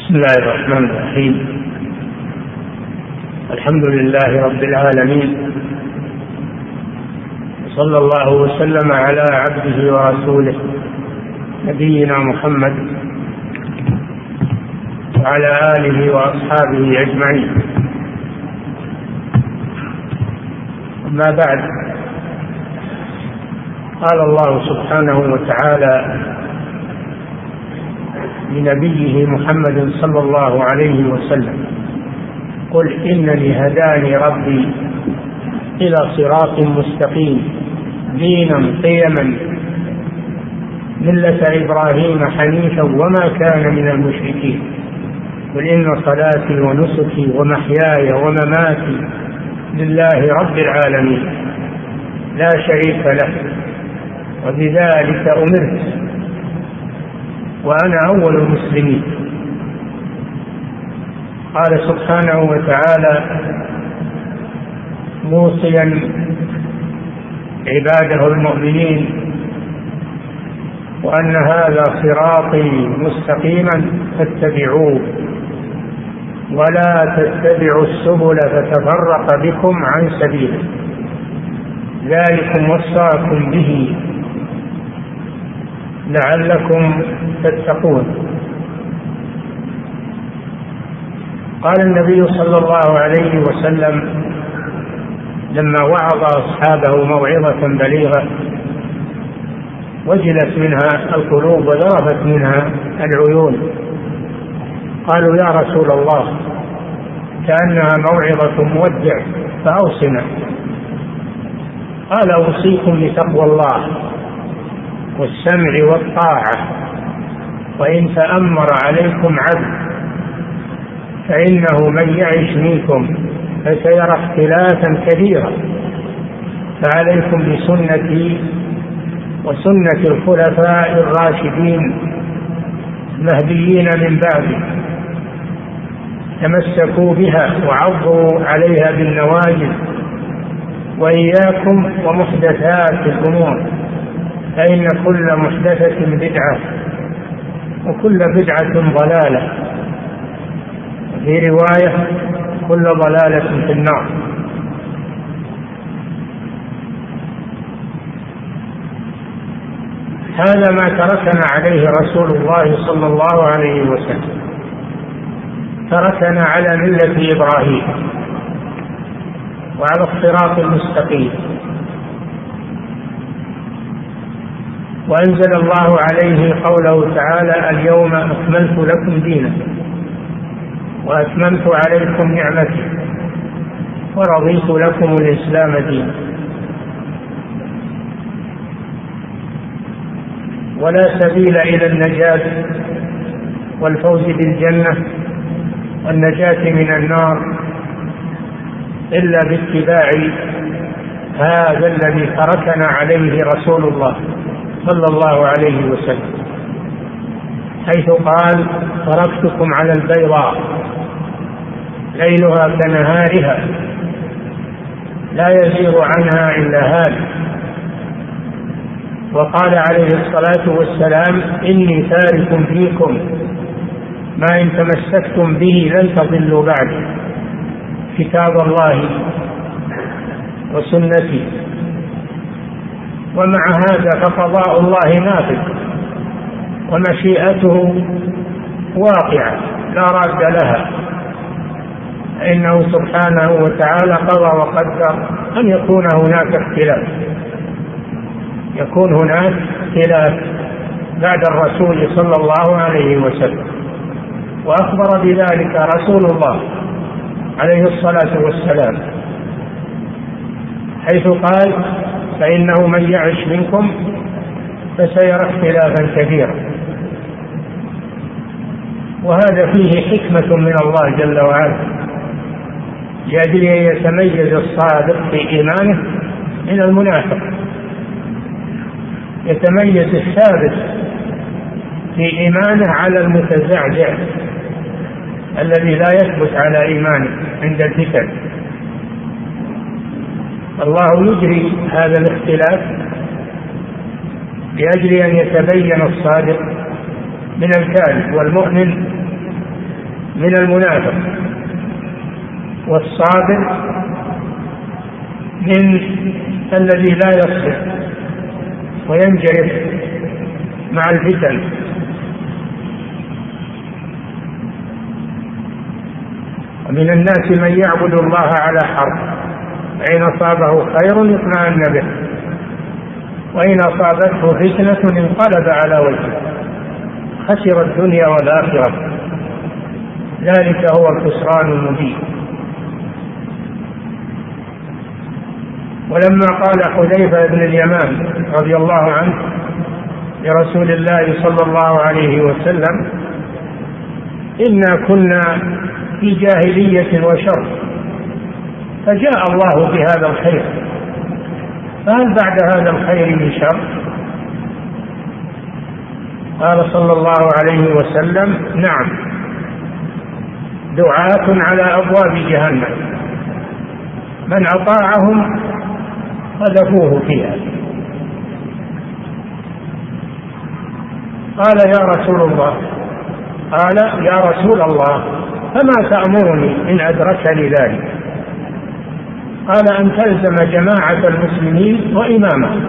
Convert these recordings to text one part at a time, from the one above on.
بسم الله الرحمن الرحيم. الحمد لله رب العالمين، صلى الله وسلم على عبده ورسوله نبينا محمد وعلى آله وأصحابه أجمعين. أما بعد، قال الله سبحانه وتعالى لنبيه محمد صلى الله عليه وسلم: قل إنني هداني ربي إلى صراط مستقيم دينا قيما ملة إبراهيم حنيفا وما كان من المشركين. قل إن صلاتي ونسكي ومحياي ومماتي لله رب العالمين لا شريك له وبذلك أمرت وأنا أول المسلمين. قال سبحانه وتعالى موصيا عباده المؤمنين: وأن هذا صراطي مستقيما فاتبعوه ولا تتبعوا السبل فتفرق بكم عن سبيله ذلكم وصاكم به لعلكم تتقون. قال النبي صلى الله عليه وسلم لما وعظ أصحابه موعظة بليغة وجلت منها القلوب وذرفت منها العيون، قالوا: يا رسول الله، كأنها موعظة مودع فأوصنا. قال: أوصيكم بتقوى الله والسمع والطاعة، وإن تأمر عليكم عبد فإنه من يعش منكم فسيرى اختلافا كثيرا، فعليكم بسنتي وسنة الخلفاء الراشدين المهديين من بعدي، تمسكوا بها وعضوا عليها بالنواجذ، وإياكم ومحدثات الأمور، فإن كل محدثة بدعة وكل بدعة ضلالة، في رواية كل ضلالة في النار. هذا ما تركنا عليه رسول الله صلى الله عليه وسلم، تركنا على ملة إبراهيم وعلى الصراط المستقيم، وأنزل الله عليه قوله تعالى: اليوم أكملت لكم دينكم وأتممت عليكم نعمتي ورضيت لكم الإسلام دينا. ولا سبيل إلى النجاة والفوز بالجنة والنجاة من النار إلا باتباع هذا الذي تركنا عليه رسول الله صلى الله عليه وسلم، حيث قال: تركتكم على البيضاء ليلها كنهارها لا يزيغ عنها إلا هالك. وقال عليه الصلاة والسلام: إني تارك فيكم ما إن تمسكتم به لن تضلوا بعد، كتاب الله وسنتي. ومع هذا فقضاء الله نافذ ومشيئته واقعة لا راد لها، إنه سبحانه وتعالى قضى وقدر أن يكون هناك اختلاف، يكون هناك اختلاف بعد الرسول صلى الله عليه وسلم، وأخبر بذلك رسول الله عليه الصلاة والسلام، حيث قال: فإنه من يعش منكم فسيرى اختلافا كثيرا. وهذا فيه حكمة من الله جل وعلا لأجل أن يتميز الصادق في إيمانه من المنافق، يتميز الثابت في إيمانه على المتزعزع الذي لا يثبت على إيمانه عند الفتن. الله يجري هذا الاختلاف لأجل أن يتبين الصادق من الكاذب، والمؤمن من المنافق، والصابر من الذي لا يصبر وينجرف مع الفتن. ومن الناس من يعبد الله على حرف، فإن أصابه خير اطمأن به، وإن أصابته فتنة انقلب على وجهه خسر الدنيا والآخرة، ذلك هو الخسران المبين. ولما قال حذيفة بن اليمان رضي الله عنه لرسول الله صلى الله عليه وسلم: إنا كنا في جاهلية وشر، فجاء الله بهذا الخير، فهل بعد هذا الخير من شر؟ قال صلى الله عليه وسلم: نعم، دعاة على أبواب جهنم، من أطاعهم قذفوه فيها. قال: يا رسول الله، قال: يا رسول الله، فما تأمرني إن أدركني ذلك؟ قال: أن تلزم جماعة المسلمين وإمامهم.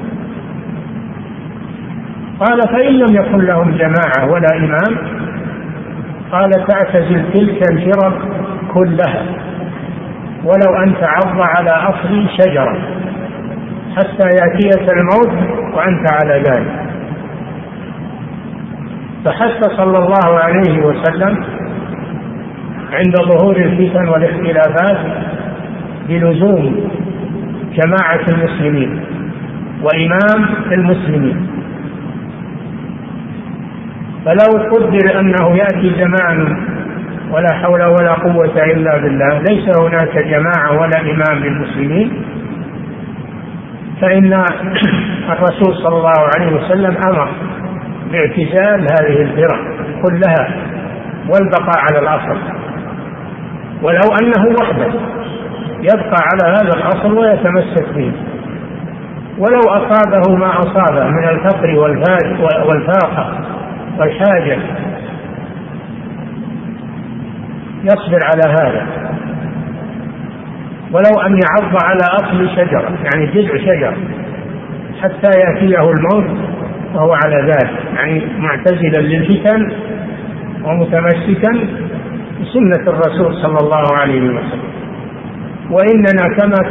قال: فإن لم يكن لهم جماعة ولا إمام؟ قال: تعتزل تلك الفرق كلها، ولو أن تعض على أصل شجرة حتى يأتيك الموت وأنت على ذلك. فحث صلى الله عليه وسلم عند ظهور الفتن والاختلافات بلزوم جماعة المسلمين وإمام المسلمين. فلو قدر أنه يأتي زمان ولا حول ولا قوة إلا بالله ليس هناك جماعة ولا إمام للمسلمين، فإن الرسول صلى الله عليه وسلم أمر باعتزال هذه الفرق كلها والبقاء على الأصل، ولو أنه وحده يبقى على هذا الأصل ويتمسك به، ولو أصابه ما أصابه من الفقر والفاقة والحاجة يصبر على هذا، ولو أن يعض على أصل شجرة يعني جذع شجرة حتى يأتيه الموت وهو على ذلك، يعني معتزلا للفتن ومتمسكا بسنة الرسول صلى الله عليه وسلم. وإننا كما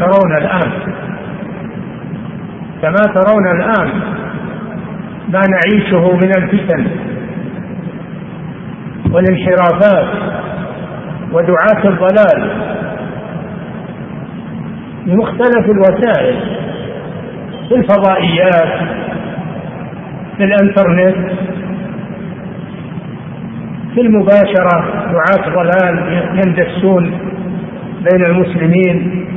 ترون الآن ما نعيشه من الفتن والانحرافات ودعاة الضلال بمختلف الوسائل، في الفضائيات، في الانترنت، في المباشرة، دعاة ضلال يندسون بين المسلمين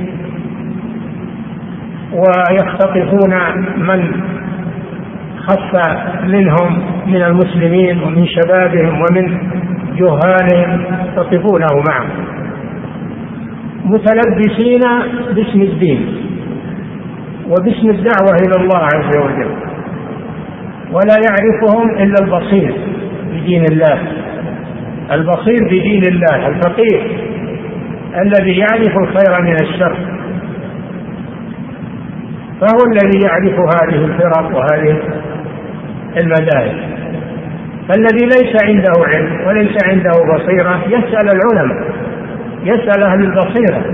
ويختطفون من خف منهم من المسلمين ومن شبابهم ومن جهالهم يختطفونه معهم متلبسين باسم الدين وباسم الدعوة إلى الله عز وجل، ولا يعرفهم إلا البصير بدين الله، البصير بدين الله، الفقيه الذي يعرف الخير من الشر، فهو الذي يعرف هذه الفرق وهذه المذاهب. فالذي ليس عنده علم وليس عنده بصيرة يسأل العلماء، يسأل أهل البصيرة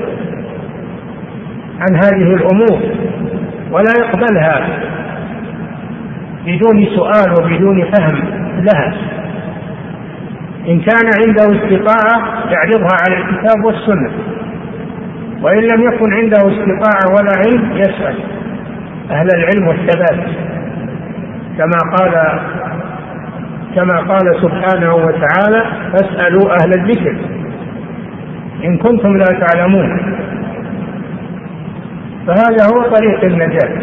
عن هذه الأمور ولا يقبلها بدون سؤال وبدون فهم لها. إن كان عنده استطاعة يعرضها على الكتاب والسنة، وإن لم يكن عنده استطاعة ولا علم يسأل أهل العلم والثبات، كما قال سبحانه وتعالى: فاسألوا أهل الذكر إن كنتم لا تعلمون. فهذا هو طريق النجاة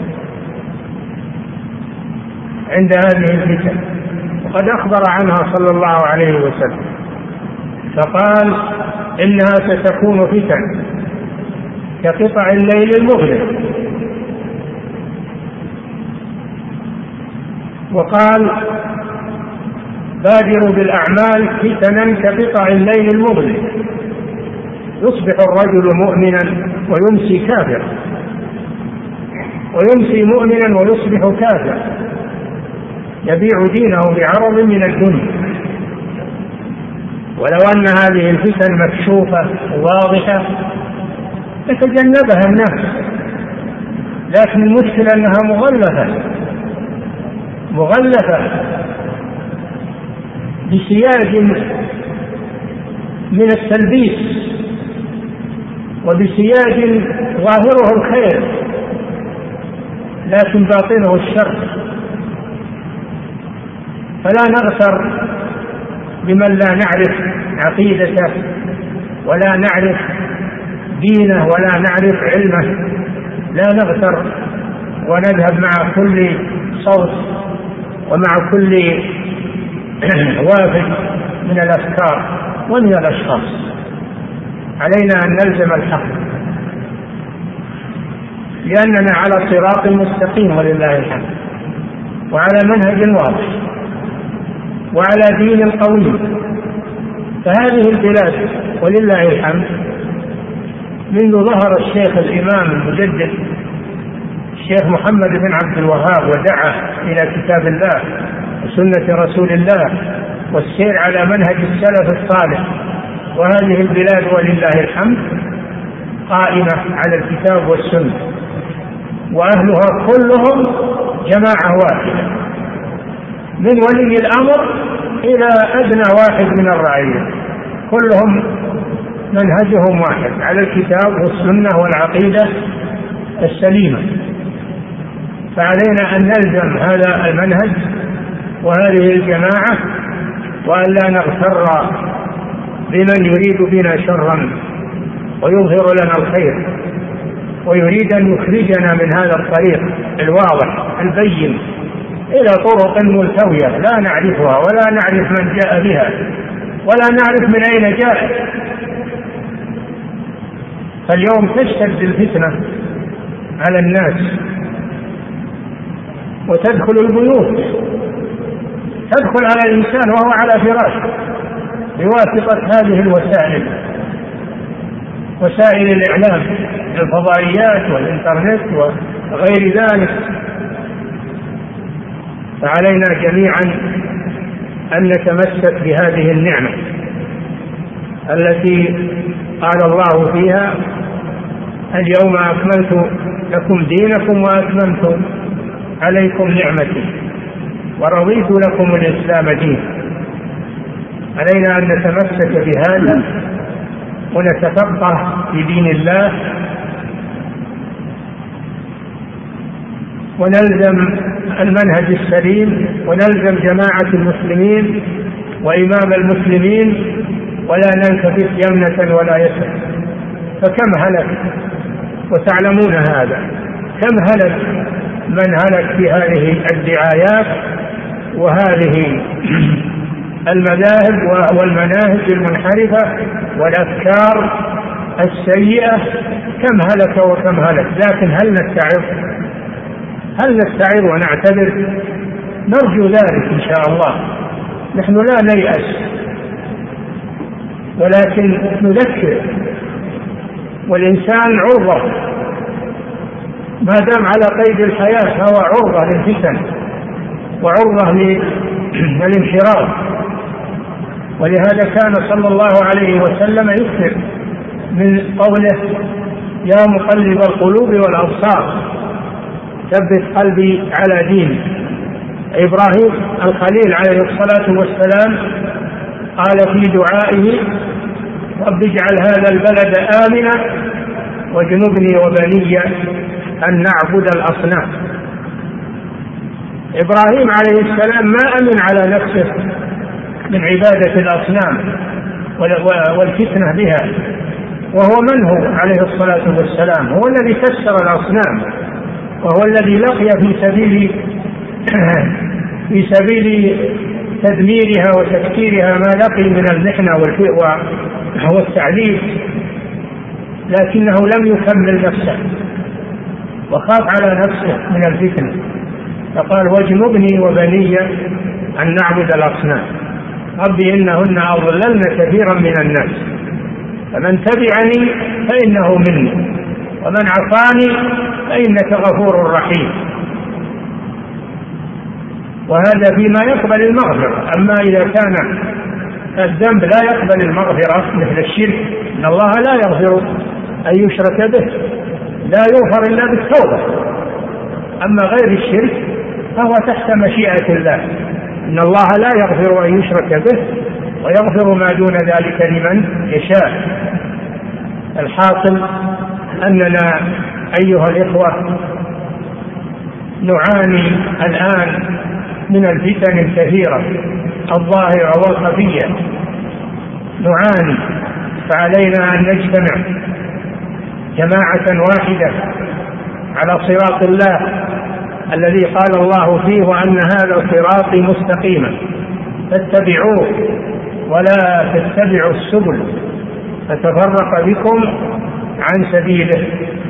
عند هذه الفتن، وقد أخبر عنها صلى الله عليه وسلم فقال: إنها ستكون فتن كقطع الليل المظلم. وقال بادروا بالأعمال فتنا كقطع الليل المظلم، يصبح الرجل مؤمنا ويمسي كافرا، ويمسي مؤمنا ويصبح كافرا، يبيع دينه بعرض من الدنيا. ولو أن هذه الفتن مكشوفة واضحة يتجنبها الناس، لكن المشكلة أنها مغلفة بسياج من التلبيس وبسياج ظاهره الخير لكن باطنه الشر. فلا نغتر بمن لا نعرف عقيدته ولا نعرف دينه ولا نعرف علمه، لا نغتر ونذهب مع كل صوت ومع كل وافد من الأفكار ومن الأشخاص. علينا أن نلزم الحق لأننا على صراط مستقيم ولله الحمد، وعلى منهج واضح وعلى دين قوي. فهذه البلاد ولله الحمد منذ ظهر الشيخ الإمام المجدد الشيخ محمد بن عبد الوهاب ودعا إلى كتاب الله وسنة رسول الله والسير على منهج السلف الصالح، وهذه البلاد ولله الحمد قائمة على الكتاب والسنة، وأهلها كلهم جماعة واحدة من ولي الأمر إلى أدنى واحد من الرعية، كلهم منهجهم واحد على الكتاب والسنة والعقيدة السليمة. فعلينا أن نلزم هذا المنهج وهذه الجماعة، وأن لا نغتر بمن يريد بنا شرا ويظهر لنا الخير ويريد أن يخرجنا من هذا الطريق الواضح البين إلى طرق ملتوية لا نعرفها ولا نعرف من جاء بها ولا نعرف من أين جاءت. فاليوم تشتد الفتنة على الناس وتدخل البيوت، تدخل على الإنسان وهو على فراشه بواسطة هذه الوسائل، وسائل الإعلام، الفضائيات والإنترنت وغير ذلك. فعلينا جميعا أن نتمسك بهذه النعمة التي قال الله فيها: اليوم أكملت لكم دينكم وأتممت عليكم نعمتي ورضيت لكم الإسلام دينا. علينا أن نتمسك بهذا ونتفقه في دين الله ونلزم المنهج السليم ونلزم جماعة المسلمين وإمام المسلمين ولا نلتفت يمنة ولا يسرا. فكم هلك وتعلمون هذا، كم هلك من هلك في هذه الدعايات وهذه المذاهب والمناهج المنحرفة والأفكار السيئة، كم هلك وكم هلك. لكن هل نستعر ونعتبر؟ نرجو ذلك إن شاء الله. نحن لا نيأس ولكن نذكر، والإنسان عرضة ما دام على قيد الحياة، هو عرضة للفتن وعرضة للانحراف. ولهذا كان صلى الله عليه وسلم يكثر من قوله: يا مقلب القلوب والأبصار ثبت قلبي على دينك. إبراهيم الخليل عليه الصلاة والسلام قال في دعائه: رب اجعل هذا البلد آمنا واجنبني وبني أن نعبد الأصنام. إبراهيم عليه السلام ما أمن على نفسه من عبادة الأصنام والفتنة بها، وهو من هو عليه الصلاة والسلام؟ هو الذي كسر الأصنام، وهو الذي لقي في سبيل تدميرها وتكسيرها ما لقي من المحنة والتعذيب، لكنه لم يكمل نفسه وخاف على نفسه من الفتنة، فقال: واجنبني وبني أن نعبد الأصنام. ربي إنهن أضللن كثيرا من الناس فمن تبعني فإنه مني ومن عصاني فإنك غفور رحيم. وهذا فيما يقبل المغفرة. أما إذا كان الذنب لا يقبل المغفرة مثل الشرك إن الله لا يغفر أن يشرك به، لا يغفر إلا بالتوبة. أما غير الشرك فهو تحت مشيئة الله، إن الله لا يغفر أن يشرك به ويغفر ما دون ذلك لمن يشاء. الحاصل أننا أيها الإخوة نعاني الآن من الفتن الكثيرة الظاهرة والخفية، نعاني، فعلينا أن نجتمع جماعة واحدة على صراط الله الذي قال الله فيه وأن هذا الصراط مستقيما فاتبعوه ولا تتبعوا السبل فتفرق بكم عن سبيله.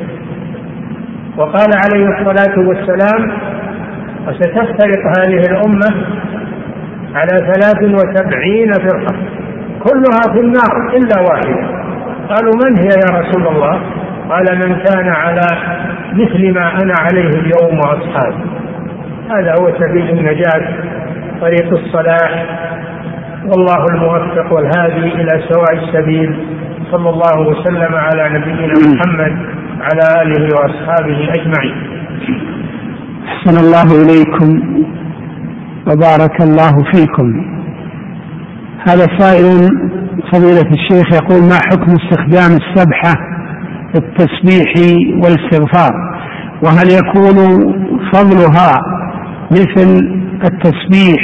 وقال عليه الصلاة والسلام وستفترق هذه الأمة على 73 فرقة كلها في النار إلا واحدة. قالوا من هي يا رسول الله؟ قال من كان على مثل ما أنا عليه اليوم وأصحابي. هذا هو سبيل النجاة، طريق الصلاح، والله الموفق والهادي إلى سواء السبيل. صلى الله وسلم على نبينا محمد على آله وأصحابه أجمعين. أحسن الله إليكم وبارك الله فيكم. هذا سائل فضيلة الشيخ يقول ما حكم استخدام السبحة في التسبيح والاستغفار، وهل يكون فضلها مثل التسبيح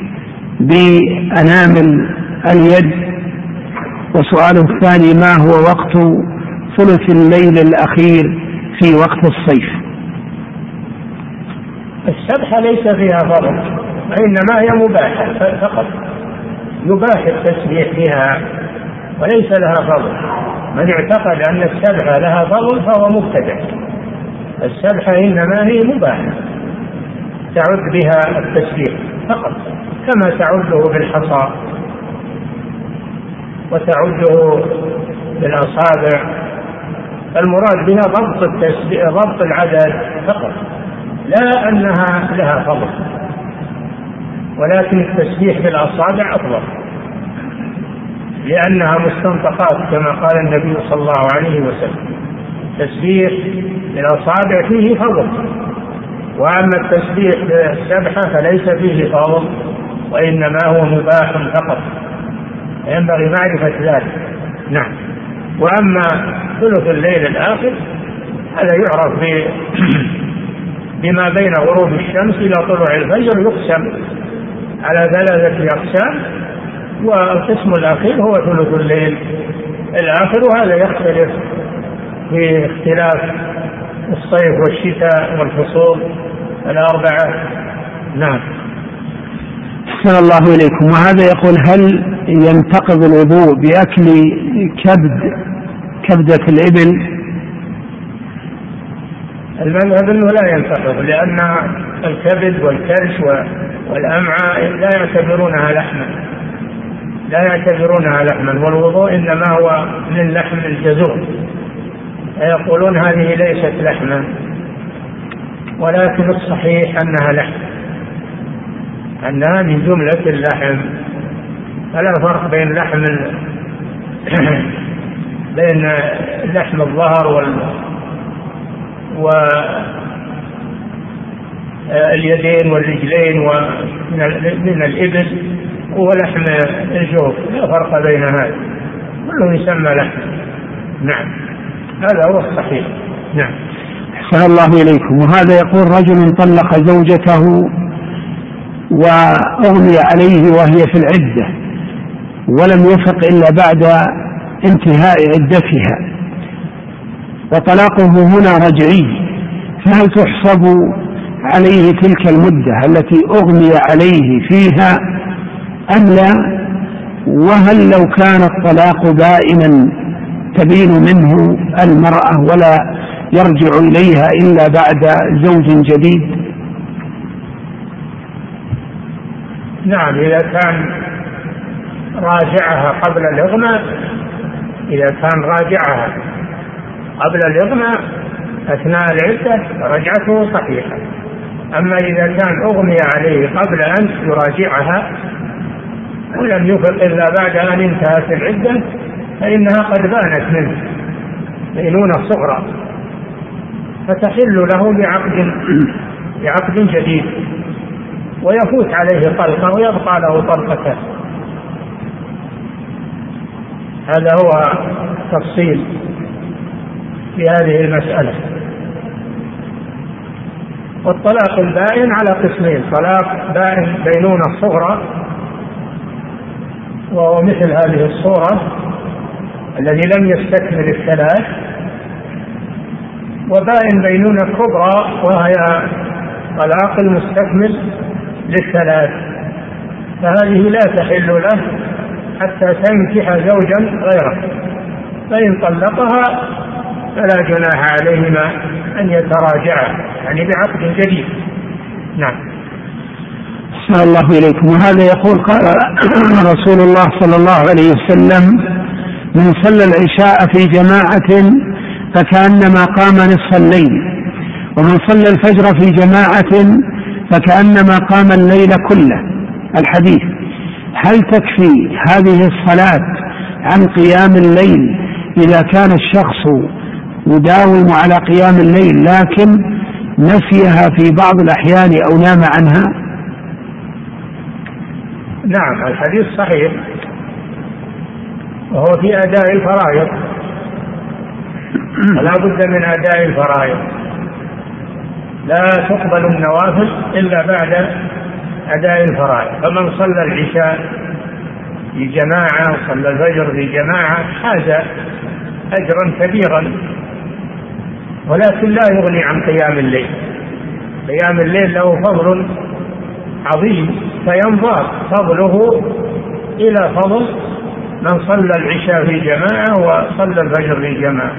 بأنامل اليد؟ وسؤاله الثاني ما هو وقت ثلث الليل الأخير في وقت الصيف؟ السبحة ليس فيها فضل وإنما هي مباحة فقط، يباح التسبيح بها وليس لها فضل. من اعتقد أن السبحة لها فضل فهو مبتدع. السبحة إنما هي مباحة تعد بها التسبيح فقط كما تعده بالحصى وتعده بالأصابع. المراد بها ضبط العدد فقط، لا أنها لها فضل، ولكن التسبيح بالأصابع أفضل لأنها مستنطقات كما قال النبي صلى الله عليه وسلم. التسبيح بالأصابع فيه فضل، وأما التسبيح بالسبحة فليس فيه فضل وإنما هو مباح فقط، ينبغي معرفة ذلك. نعم. وأما ثلث الليل الآخر هذا يعرف بما بين غروب الشمس إلى طلوع الفجر، يقسم على 3 أقسام، والقسم الأخير هو ثلث الليل الآخر، وهذا يختلف في اختلاف الصيف والشتاء والفصول 4. نعم. أحسن الله إليكم. وهذا يقول هل ينتقض الوضوء بأكل كبدة الإبل؟ المذهب أنه لا ينتقض، لأن الكبد والكرش والأمعاء لا يعتبرونها لحما، والوضوء إنما هو من لحم الجزور، فيقولون هذه ليست لحما، ولكن الصحيح أنها لحم، أنها من جملة اللحم. فلا فرق بين بين لحم الظهر واليدين والرجلين ومن الإبل ولحم الجوف، لا فرق بين هذا، كله يسمى لحم. نعم، هذا هو الصحيح. نعم. أحسن الله إليكم. وهذا يقول رجل طلق زوجته وأغمي عليه وهي في العدة ولم يفق إلا بعد انتهاء عدتها، وطلاقه هنا رجعي، فهل تحسب عليه تلك المدة التي أغمي عليه فيها أم لا؟ وهل لو كان الطلاق بائنا تبين منه المرأة ولا يرجع إليها إلا بعد زوج جديد؟ نعم، إذا كان راجعها قبل الإغماء، إذا كان راجعها قبل الإغماء أثناء العدة رجعته صحيحة. أما إذا كان أغمي عليه قبل أن يراجعها ولم يفق إلا بعد أن انتهت العدة فإنها قد بانت منه بينونة صغرى، فتحل له بعقد جديد ويفوت عليه طلقة ويبقى له طلقتان. هذا هو تفصيل في هذه المسألة. والطلاق البائن على قسمين: طلاق بائن بينونة صغرى وهو مثل هذه الصورة الذي لم يستكمل الثلاث، وبائن بينونة كبرى وهي طلاق المستكمل للثلاث، فهذه لا تحل له حتى تنكح زوجا غيره، فإن طلقها فلا جناح عليهما أن يتراجعا يعني بعقد جديد. نعم. أحسن الله إليكم. وهذا يقول قال رسول الله صلى الله عليه وسلم: من صلى العشاء في جماعة فكأنما قام نصف الليل، ومن صلى الفجر في جماعة فكأنما قام الليل كله. الحديث: هل تكفي هذه الصلاة عن قيام الليل إذا كان الشخص يداوم على قيام الليل لكن نسيها في بعض الأحيان أو نام عنها؟ نعم، الحديث صحيح، وهو في أداء الفرائض، لا بد من أداء الفرائض، لا تقبل النوافل إلا بعد أداء الفرائض. فمن صلى العشاء في جماعة وصلى الفجر في جماعة حاز أجرا كبيرا، ولكن لا يغني عن قيام الليل. قيام الليل له فضل عظيم، فينضاف فضله إلى فضل من صلى العشاء في جماعة وصلى الفجر في جماعة.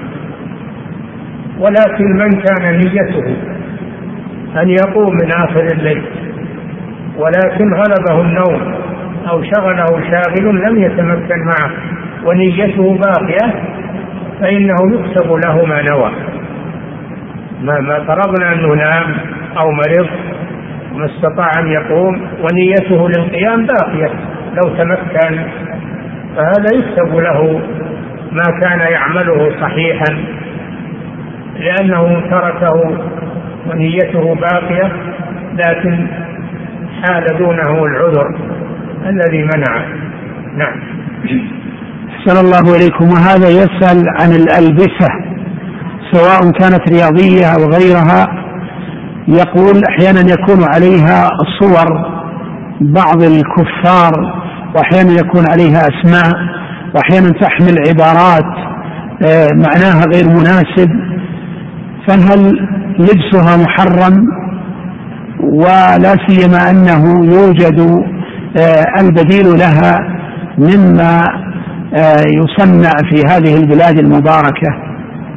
ولكن من كان نيته أن يقوم من آخر الليل ولكن غلبه النوم أو شغله شاغل لم يتمكن معه ونيته باقية فإنه يكتب له ما نوى. ما فرضنا أنه نام أو مرض وما استطاع أن يقوم ونيته للقيام باقية لو تمكن، فهذا يكتب له ما كان يعمله صحيحا لأنه تركه ونيته باقية، لكن حال دونه العذر الذي منعه. نعم. أحسن الله إليكم. وهذا يسأل عن الألبسة سواء كانت رياضية أو غيرها، يقول أحيانا يكون عليها صور بعض الكفار، وأحيانا يكون عليها أسماء، وأحيانا تحمل عبارات معناها غير مناسب، فهل لبسها محرم؟ ولا سيما أنه يوجد البديل لها مما يصنع في هذه البلاد المباركة.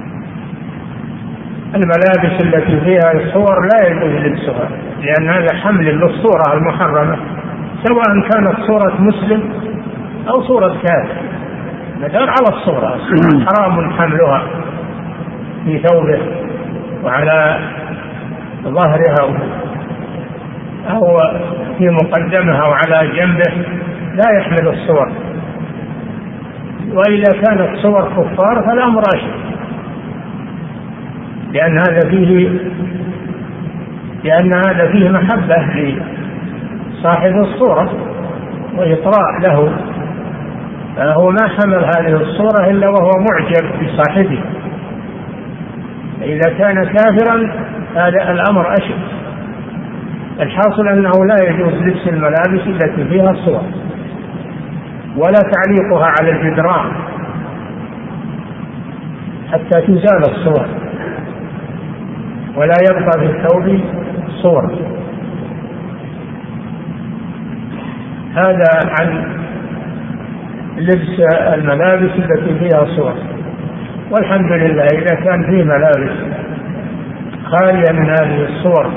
الملابس التي فيها الصور لا يجوز لبسها، لأن هذا حمل للصورة المحرمة، سواء كانت صورة مسلم أو صورة كافر، مدار على الصورة حرام حملها في ثوبه وعلى ظهرها أو في مقدمها أو على جنبه، لا يحمل الصور. وإذا كانت صور كفار فالأمر أشد، لأن هذا فيه محبة لصاحب الصورة وإطراء له، فهو ما حمل هذه الصورة إلا وهو معجب بصاحبه. إذا كان كافرا هذا الأمر أشد. الحاصل أنه لا يجوز لبس الملابس التي فيها الصور ولا تعليقها على الجدران حتى تزال الصور، ولا يبقى في الثوب صورة. هذا عن لبس الملابس التي فيها صور. والحمد لله إذا كان فيه ملابس خالية من هذه الصور،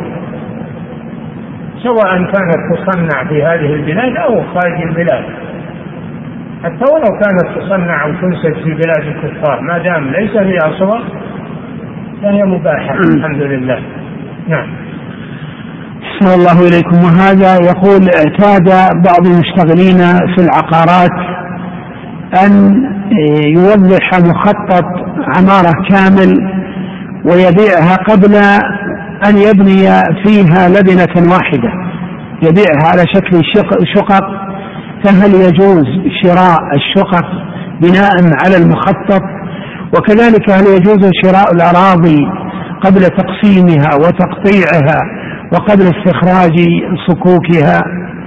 سواء كانت تصنع في هذه البلاد أو خارج البلاد، حتى ولو كانت تصنع أو تنسج في بلاد الكفار ما دام ليس فيها صور فهي مباحة الحمد لله. نعم. أحسن الله إليكم. وهذا يقول اعتاد بعض المشتغلين في العقارات أن يوضح مخطط عمارة كامل ويبيعها قبل أن يبني فيها لبنة واحدة، يبيعها على شكل شقق، فهل يجوز شراء الشقق بناء على المخطط؟ وكذلك هل يجوز شراء الأراضي قبل تقسيمها وتقطيعها وقبل استخراج صكوكها؟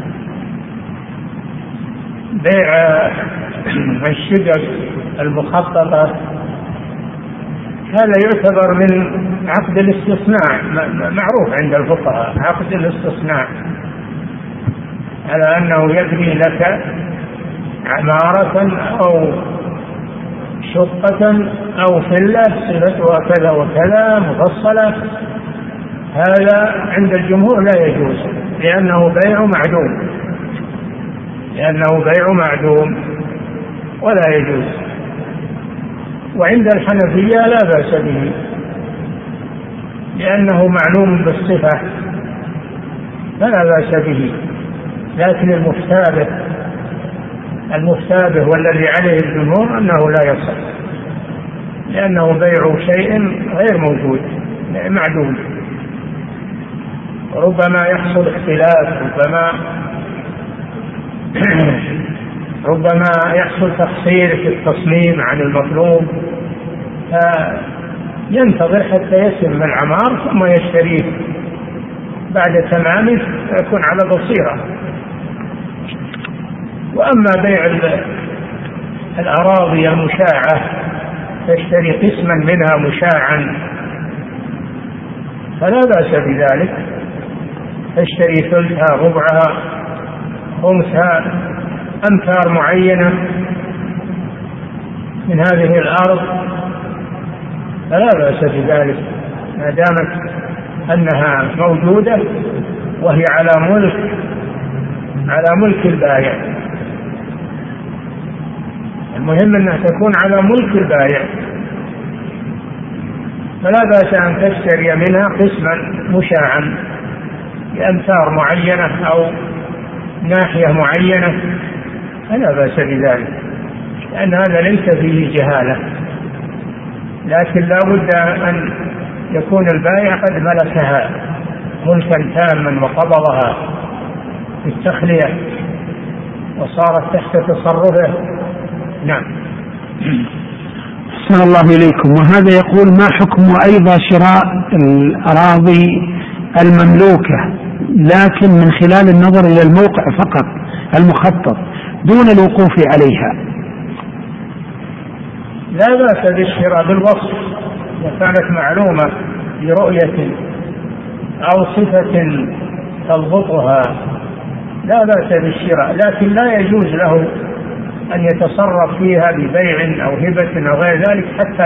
بيع الشقق المخططة هذا يعتبر من عقد الاستصناع، معروف عند الفقهاء عقد الاستصناع، على أنه يبني لك عمارة أو شقة أو فلة صفتها كذا وكذا مفصلة. هذا عند الجمهور لا يجوز لأنه بيع معدوم ولا يجوز. وعند الحنفية لا بأس به لأنه معلوم بالصفة فلا بأس به، لكن المفتابه والذي عليه الجمهور أنه لا يصح لأنه بيع شيء غير موجود معدوم. ربما يحصل اختلاف، ربما يحصل تقصير في التصميم عن المطلوب، فينتظر حتى يسلم العمار ثم يشتريه بعد تمامه فيكون على بصيرة. وأما بيع الأراضي المشاعة تشتري قسما منها مشاعا فلا بأس بذلك، تشتري ثلثها ربعها خمسها أمتار معينة من هذه الأرض فلا بأس بذلك ما دامت أنها موجودة وهي على ملك البائع. المهم أنها تكون على ملك البائع، فلا بأس أن تشتري منها قسما مشاعا بأمتار معينة أو ناحية معينة فلا بأس بذلك، لأن هذا ليس فيه جهالة. لكن لا بد أن يكون البائع قد ملكها ملكا تاما وقبضها بالتخلية وصارت تحت تصرفه. نعم. أحسن الله إليكم. وهذا يقول ما حكم أيضا شراء الأراضي المملوكة لكن من خلال النظر إلى الموقع فقط المخطط دون الوقوف عليها؟ لا بأس بالشراء بالوصف إذا كانت معلومة برؤية أو صفة تضبطها لا بأس بالشراء، لكن لا يجوز له أن يتصرف فيها ببيع أو هبة أو غير ذلك حتى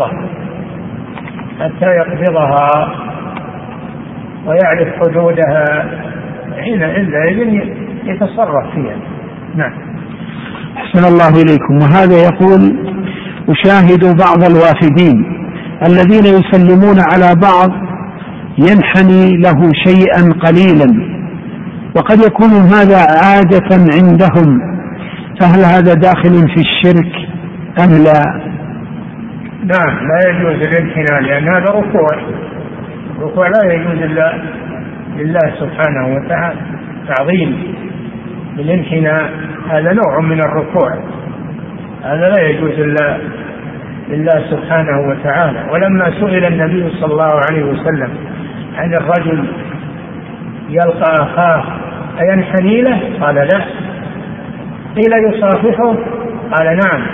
يقبضها ويعرف حدودها، حينئذ يتصرف فيها. نعم. أحسن الله إليكم. وهذا يقول أشاهد بعض الوافدين الذين يسلمون على بعض ينحني له شيئا قليلا وقد يكون هذا عادة عندهم، فهل هذا داخل في الشرك أم لا؟ نعم لا يجوز الانحناء لأن هذا الركوع لا يجوز إلا لله سبحانه وتعالى. تعظيم بالانحناء هذا نوع من الركوع، هذا لا يجوز إلا لله سبحانه وتعالى. ولما سئل النبي صلى الله عليه وسلم عن الرجل يلقى أخاه أينحني له قال لا، قيل يصافحه قال نعم،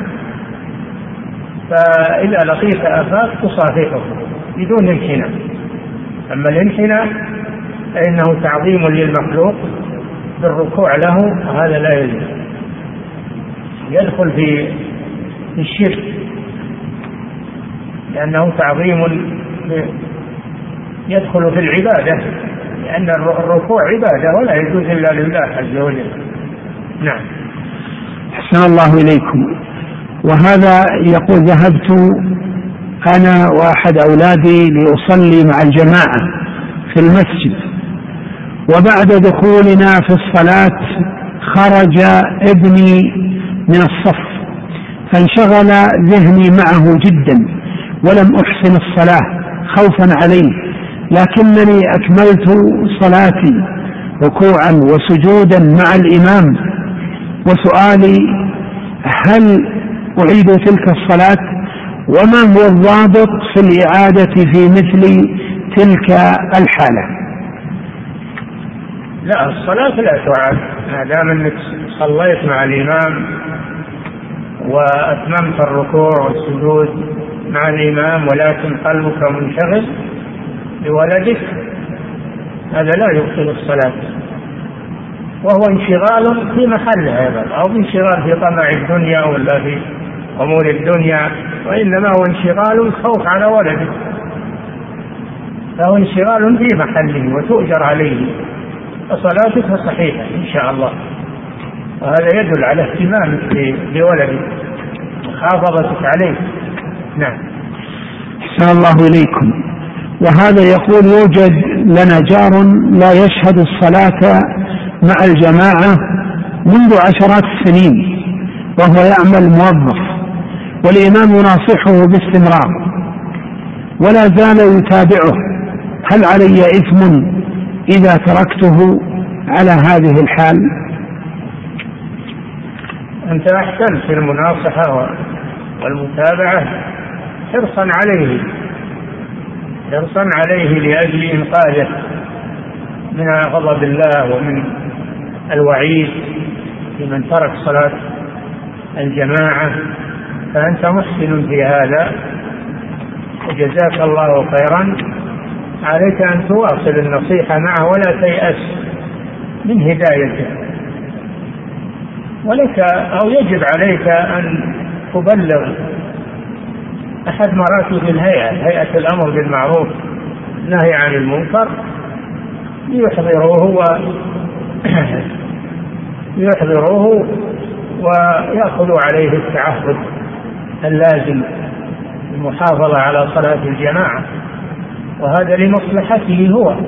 فإذا لقيت أخاك تصافحه بدون انحناء. أما الانحناء فإنه تعظيم للمخلوق بالركوع له، هذا لا يجوز، يدخل في الشرك لأنه تعظيم يدخل في العبادة، لأن الركوع عبادة ولا يجوز إلا لله عز وجل. نعم. أحسن الله إليكم. وهذا يقول ذهبت أنا وأحد أولادي لأصلي مع الجماعة في المسجد، وبعد دخولنا في الصلاة خرج ابني من الصف، فانشغل ذهني معه جدا ولم أحسن الصلاة خوفا عليه، لكنني أكملت صلاتي ركوعا وسجودا مع الإمام. وسؤالي: هل أعيد تلك الصلاة؟ وما هو الضابط في الإعادة في مثل تلك الحالة؟ لا، الصلاة لا تعاد ما دام أنك صليت مع الإمام وأتممت الركوع والسجود مع الإمام، ولكن قلبك منشغل بولدك، هذا لا يبطل الصلاة، وهو انشغال في محله أيضا، أو انشغال في طمع الدنيا ولا في أمور الدنيا، وإنما هو انشغال خوف على ولدك، فهو انشغال في محله وتؤجر عليه، فصلاتك صحيحة إن شاء الله. وهذا يدل على اهتمامك بولدك وحافظتك عليه. نعم. أحسن الله إليكم. وهذا يقول: يوجد لنا جار لا يشهد الصلاة مع الجماعة منذ عشرات السنين، وهو يعمل موظف، والإمام يناصحه باستمرار ولا زال يتابعه، هل علي إثم إذا تركته على هذه الحال؟ أنت أحسنت في المناصحة والمتابعة حرصا عليه لأجل إنقاذه من غضب الله ومن الوعيد لمن ترك صلاة الجماعة، فأنت محسن في هذا وجزاك الله خيرا. عليك أن تواصل النصيحة معه ولا تيأس من هدايته، ولك أو يجب عليك أن تبلغ أحد مراتب الهيئة، هيئة الأمر بالمعروف والنهي عن المنكر، ليحضروه ويأخذوا عليه التعهد اللازم المحافظة على صلاة الجماعة، وهذا لمصلحته هو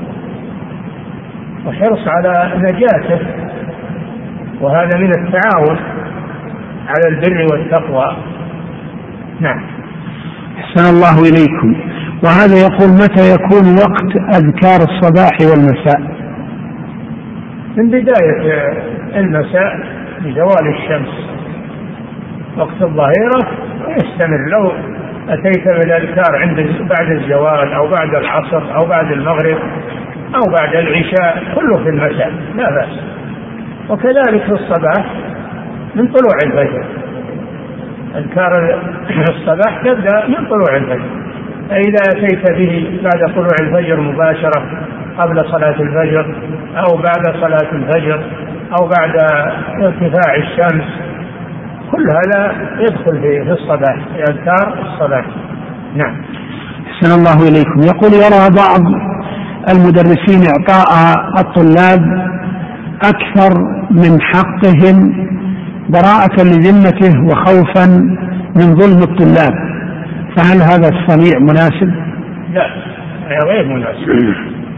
وحرص على نجاته، وهذا من التعاون على البر والتقوى. نعم. أحسن الله إليكم. وهذا يقول: متى يكون وقت أذكار الصباح والمساء؟ من بداية المساء بزوال الشمس، وقت الظهيرة يستمر. لو أتيت بالأذكار بعد الزوال أو بعد العصر أو بعد المغرب أو بعد العشاء، كله في المساء لا بأس. وكذلك في الصباح من طلوع الفجر، أذكار الصباح تبدأ من طلوع الفجر، فإذا أتيت به بعد طلوع الفجر مباشرة قبل صلاة الفجر أو بعد صلاة الفجر أو بعد ارتفاع الشمس، كل هذا يدخل في الصباح، في أذكار الصباح. نعم. أحسن الله إليكم. يقول: يرى بعض المدرسين إعطاء الطلاب أكثر من حقهم براءة لذمته وخوفا من ظلم الطلاب، فهل هذا الصنيع مناسب؟ لا، غير مناسب.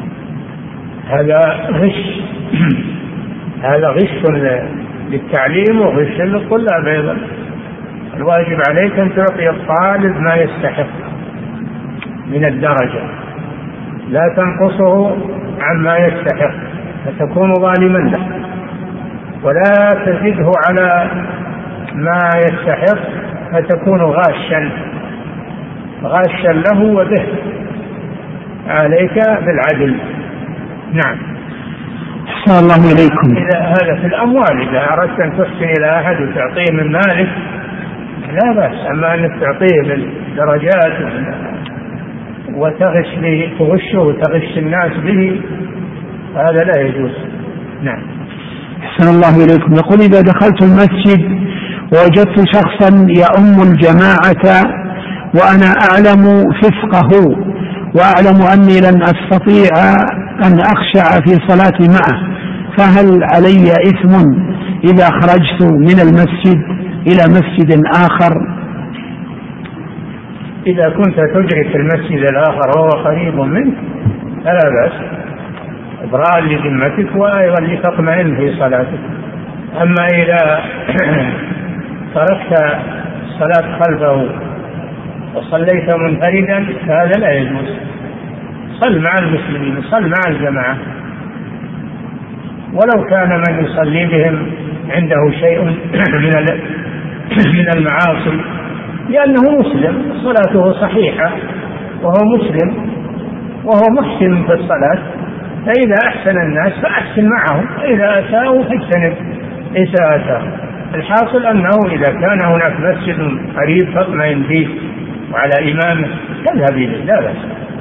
هذا غش، هذا غش للتعليم وغش للطلاب أيضا. الواجب عليك أن تعطي الطالب ما يستحق من الدرجة، لا تنقصه عما يستحق فتكون ظالما له، ولا تزده على ما يستحق فتكون غاشا له وبه. عليك بالعدل. نعم. أحسن الله إليكم. هذا في الأموال، إذا أردت أن تحسن إلى أحد وتعطيه من مالك لا بأس، أما أنك تعطيه من درجات وتغشه وتغش الناس به هذا لا يجوز. نعم. أحسن الله إليكم. يقول: إذا دخلت المسجد ووجدت شخصا يؤم الجماعة وأنا أعلم فسقه وأعلم أني لن أستطيع أن أخشع في صلاتي معه، فهل علي إثم إذا خرجت من المسجد إلى مسجد آخر؟ إذا كنت تدرك المسجد الآخر وهو قريب منك فلا بأس، إبراء لذمتك وأيضا لتطمئن في صلاتك. أما إذا تركت الصلاة خلفه وصليت منفردا فهذا لا يجوز. صل مع المسلمين، صل مع الجماعة، ولو كان من يصلي بهم عنده شيء من المعاصي، لأنه مسلم صلاته صحيحة وهو مسلم وهو محسن في الصلاة، فإذا أحسن الناس فأحسن معهم، إذا أساءوا فاجتنب إساءتهم. الحاصل أنه إذا كان هناك مسجد قريب فاطمئن فيه وعلى إمامه تذهب إليه لا بأس.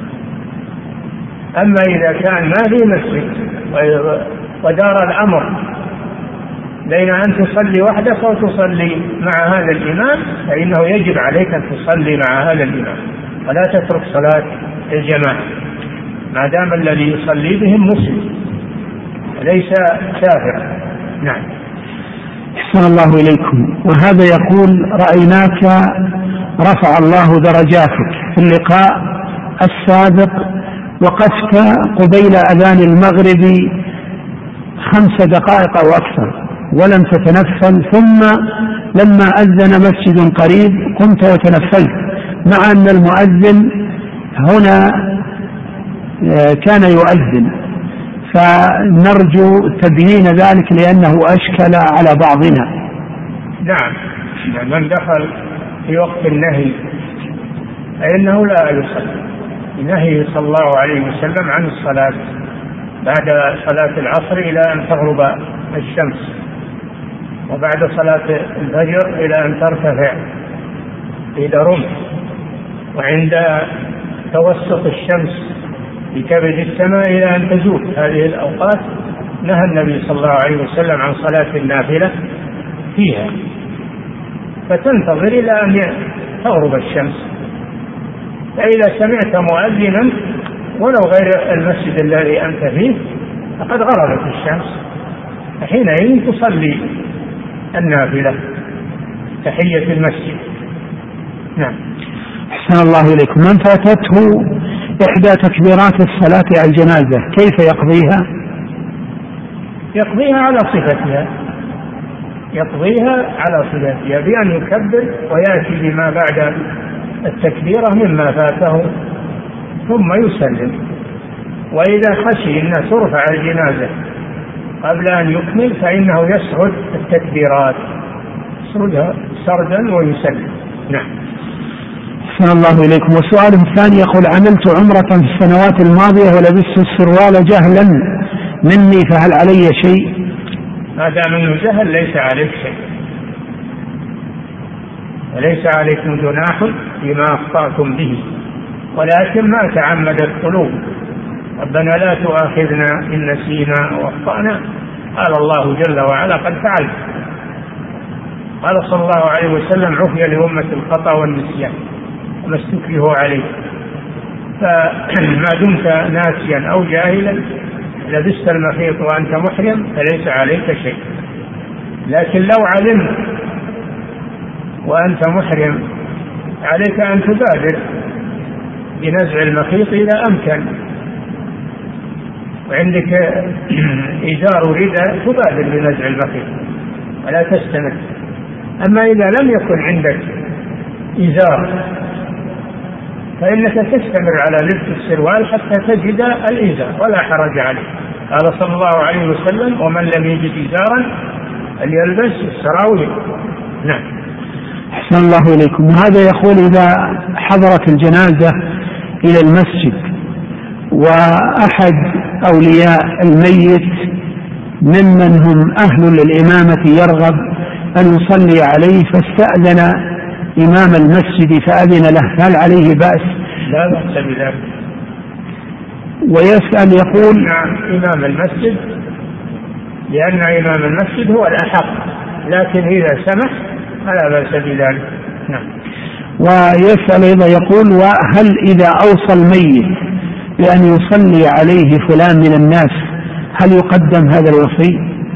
أما إذا كان ما في مسجد ودار الأمر بين أن تصلي وحدك أو تصلي مع هذا الإمام فإنه يجب عليك أن تصلي مع هذا الإمام ولا تترك صلاة الجماعة ما دام الذي يصلي بهم مسلم ليس كافر. نعم. أحسن الله إليكم. وهذا يقول: رأيناك رفع الله درجاتك في اللقاء السابق، وقفت قبيل أذان المغرب 5 دقائق أو أكثر ولم تتنفل، ثم لما أذن مسجد قريب قمت وتنفلت، مع أن المؤذن هنا كان يؤذن، فنرجو تبيين ذلك لأنه أشكل على بعضنا. نعم، من دخل في وقت النهي فإنه لا يصلي، نهي صلى الله عليه وسلم عن الصلاة بعد صلاة العصر إلى أن تغرب الشمس، وبعد صلاة الفجر إلى أن ترتفع إلى رمح، وعند توسط الشمس في كبد السماء إلى أن تزول. هذه الأوقات نهى النبي صلى الله عليه وسلم عن صلاة النافلة فيها، فتنتظر إلى أن تغرب الشمس. فإذا سمعت مؤذنا ولو غير المسجد الذي أنت فيه فقد غربت الشمس، فحينئذ تصلي النافلة تحية المسجد. نعم. أحسن الله إليكم. من فاتته إحدى تكبيرات الصلاة على الجنازة كيف يقضيها؟ يقضيها على صفتها، يقضيها على صفتها بأن يكبر ويأتي بما بعد التكبيرة مما فاته ثم يسلم. وإذا خشي أن ترفع الجنازة قبل أن يكمل فإنه يسرد التكبيرات، يسردها سردا ويسلم. نعم. أحسن الله إليكم. وسؤال ثاني يقول: عملت عمرة في السنوات الماضية ولبست السروال جهلا مني، فهل علي شيء؟ ما دام انه جهل ليس عليك شيء، وليس عليكم جناح فيما أخطأتم به، ولكن ما تعمدت قلوب. ربنا لا تؤاخذنا إن نسينا وأخطأنا، قال الله جل وعلا: قد فعلت. قال صلى الله عليه وسلم: عفي لأمة الخطأ والنسيان وما استكرهوا عليه. فما دمت ناسيا أو جاهلا لبست المخيط وأنت محرم فليس عليك شيء. لكن لو علمت وأنت محرم عليك أن تبادر بنزع المخيط إذا أمكن، وعندك إزار رداء تبادر بنزع المخيط ولا تستمر. أما إذا لم يكن عندك إزار فإنك تستمر على لبس السروال حتى تجد الإزار ولا حرج عليه. قال صلى الله عليه وسلم: ومن لم يجد إزارا فليلبس السراويل. نعم. أحسن الله إليكم. هذا يقول: إذا حضرت الجنازة إلى المسجد وأحد أولياء الميت ممن هم أهل للإمامة يرغب أن يصلي عليه فاستأذن إمام المسجد فأذن له، هل عليه بأس؟ لا بأس بذلك. ويسأل يقول: نعم، إمام المسجد، لأن إمام المسجد هو الأحق، لكن إذا سمح فلا بأس بذلك. نعم. ويسأل أيضا يقول: وهل إذا أوصى الميت بأن يصلي عليه فلان من الناس هل يقدم هذا الوصي؟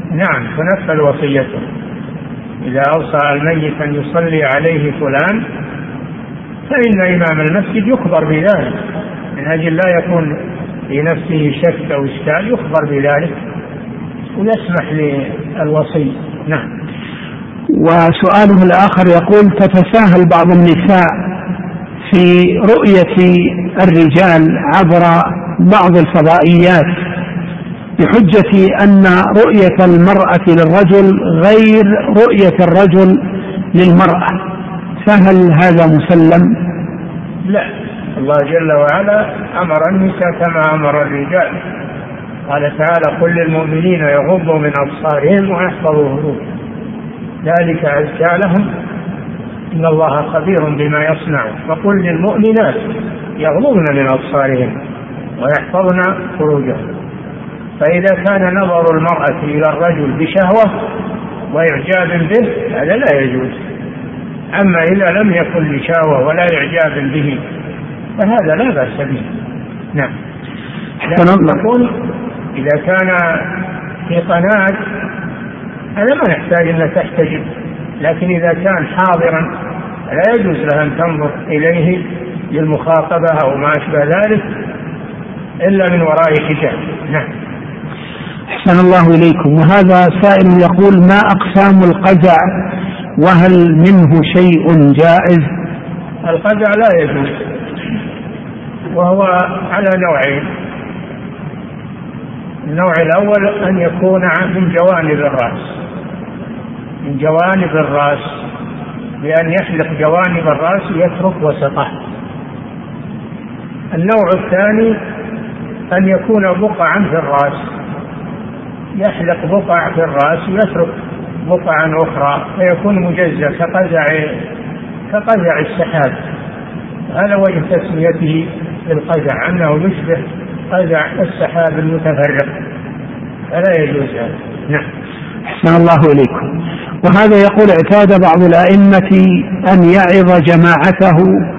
نعم تنفذ وصيته. إذا أوصى الميت أن يصلي عليه فلان فإن إمام المسجد يخبر بذلك من أجل لا يكون في نفسه شك أو إشكال، يخبر بذلك ويسمح للوصي. نعم. وسؤاله الآخر يقول: تتساهل بعض النساء في رؤية الرجال عبر بعض الفضائيات بحجة أن رؤية المرأة للرجل غير رؤية الرجل للمرأة، فهل هذا مسلم؟ لا، الله جل وعلا أمر النساء كما أمر الرجال. قال تعالى: قل للمؤمنين يغضوا من أبصارهم ويحفظوا فروجهم ذلك أزكى لهم إن الله خبير بما يصنعون. وقل للمؤمنات يغضضن من أبصارهم ويحفظن فروجهم. فإذا كان نظر المرأة إلى الرجل بشهوة وإعجاب به هذا لا يجوز. أما إذا لم يكن لشهوة ولا إعجاب به فهذا لا بأس به. نعم. نقول إذا كان في قناة هذا ما نحتاج أن تحتجب، لكن إذا كان حاضرا لا يجوز لها أن تنظر إليه للمخاطبة أو ما أشبه ذلك إلا من وراء حجاب. نعم. أحسن الله إليكم. وهذا سائل يقول: ما أقسام القزع وهل منه شيء جائز؟ القزع لا يجوز، وهو على نوعين. النوع الأول أن يكون من جوانب الرأس، من جوانب الرأس، بأن يحلق جوانب الرأس يترك وسطه. النوع الثاني أن يكون بقعا في الرأس، يحلق بقع في الرأس ويترك بقعا أخرى فيكون مجزأ كقزع السحاب. هذا وجه تسميته بالقزع، أنه يشبه قزع السحاب المتفرق، فلا يجوز هذا. نعم. أحسن الله إليكم. وهذا يقول: اعتاد بعض الأئمة أن يعظ جماعته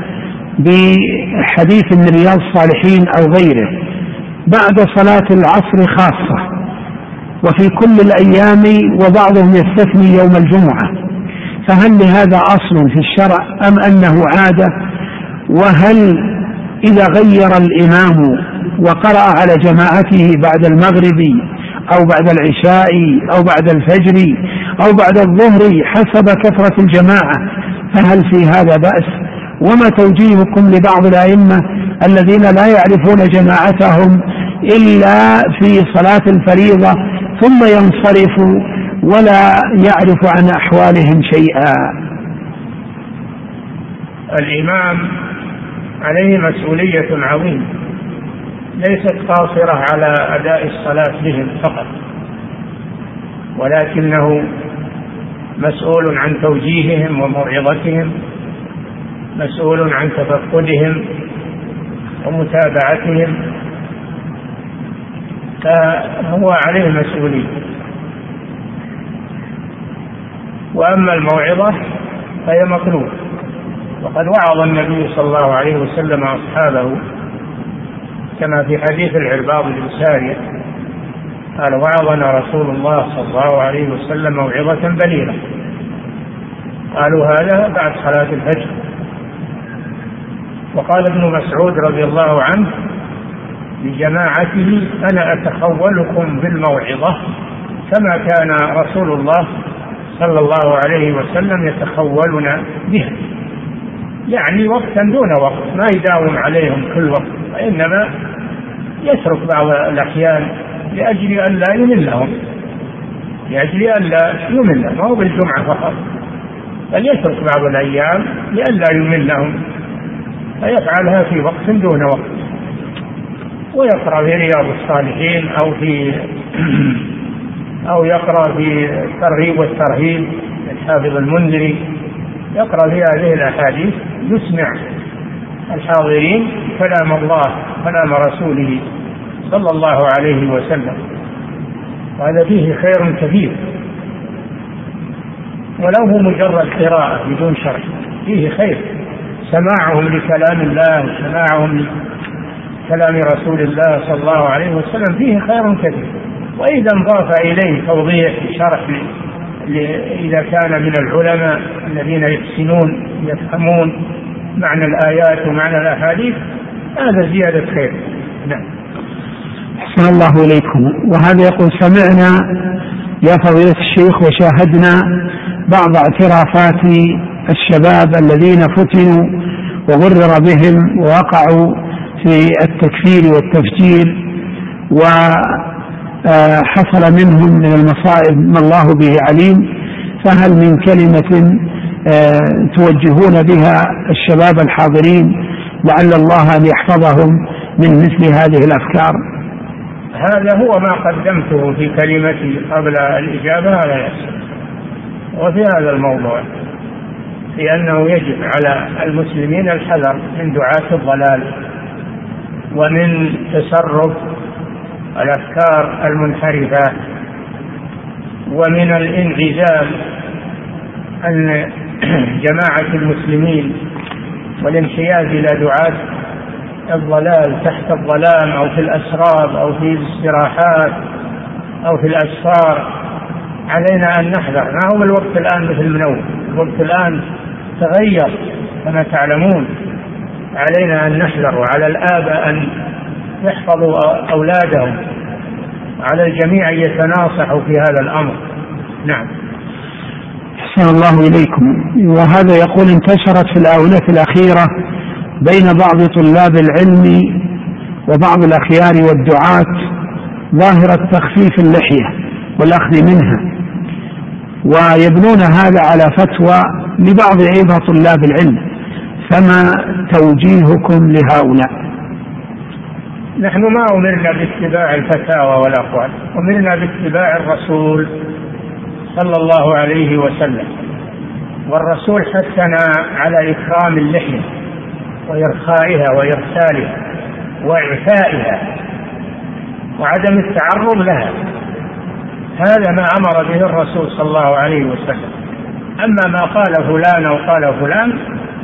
بحديث من رياض الصالحين أو غيره بعد صلاة العصر خاصة، وفي كل الأيام، وبعضهم يستثني يوم الجمعة، فهل لهذا أصل في الشرع أم أنه عادة؟ وهل إذا غير الإمام وقرأ على جماعته بعد المغرب أو بعد العشاء أو بعد الفجر أو بعد الظهر حسب كثرة الجماعة فهل في هذا بأس؟ وما توجيهكم لبعض الأئمة الذين لا يعرفون جماعتهم إلا في صلاة الفريضة ثم ينصرفوا ولا يعرف عن أحوالهم شيئا؟ الإمام عليه مسؤولية عظيمة ليست قاصرة على أداء الصلاة بهم فقط، ولكنه مسؤول عن توجيههم وموعظتهم، مسؤول عن تفقدهم ومتابعتهم، فهو عليه مسؤولية. وأما الموعظة فهي مطلوب، وقد وعظ النبي صلى الله عليه وسلم أصحابه كما في حديث العرباض بن سارية قال: وعظنا رسول الله صلى الله عليه وسلم موعظة بليغة. قالوا: هذا بعد صلاة الفجر. وقال ابن مسعود رضي الله عنه لجماعته: أنا أتخولكم بالموعظة كما كان رسول الله صلى الله عليه وسلم يتخولنا بها، يعني وقتا دون وقت، ما يداوم عليهم كل وقت، وإنما يترك بعض الأحيان لأجل أن لا يملهم، لأجل أن لا يملهم، ما هو بالجمعة فقط، بل يترك بعض الأيام لأن لا يملهم، فيفعلها في وقت دون وقت، ويقرأ في رياض الصالحين أو يقرأ في الترغيب والترهيب الحافظ المنذري، يقرأ في هذه الأحاديث يسمع الحاضرين كلام الله كلام رسوله صلى الله عليه وسلم، وهذا فيه خير كثير، ولو هو مجرد قراءة بدون شرح فيه خير. سماعهم لكلام الله وسماعهم لكلام رسول الله صلى الله عليه وسلم فيه خير كثير. وإذا انضاف إليه توضيح شرح إذا كان من العلماء الذين يحسنون يفهمون معنى الآيات ومعنى الأحاديث هذا زيادة خير. نعم. أحسن الله إليكم. وهذا يقول سمعنا يا فضيلة الشيخ وشاهدنا بعض اعترافات الشباب الذين فتنوا وغرر بهم ووقعوا في التكفير والتفجير وحصل منهم من المصائب ما الله به عليم، فهل من كلمة توجهون بها الشباب الحاضرين لعل الله أن يحفظهم من مثل هذه الأفكار؟ هذا هو ما قدمته في كلمتي قبل الإجابة على ياسر. وفي هذا الموضوع لأنه يجب على المسلمين الحذر من دعاة الضلال ومن تسرب الأفكار المنحرفة ومن الانعزال عن جماعة المسلمين والانحياز إلى دعاة الضلال تحت الظلام أو في الأسراب أو في الاستراحات أو في الأسفار. علينا أن نحذر. ما هو الوقت الآن مثل منوم، الوقت الآن تغير كما تعلمون. علينا أن نحذر، وعلى الآباء أن يحفظوا أولادهم، على الجميع أن يتناصحوا في هذا الأمر. نعم. أحسن الله إليكم. وهذا يقول انتشرت في الآونة الأخيرة بين بعض طلاب العلم وبعض الأخيار والدعاة ظاهرة تخفيف اللحية والأخذ منها، ويبنون هذا على فتوى لبعض أيضا طلاب العلم، فما توجيهكم لهؤلاء؟ نحن ما أمرنا باتباع الفتاوى والأقوال، أمرنا باتباع الرسول صلى الله عليه وسلم، والرسول حثنا على إكرام اللحية وإرخائها وإرسالها وإعفائها وعدم التعرض لها. هذا ما أمر به الرسول صلى الله عليه وسلم. أما ما قال فلان أو قال فلان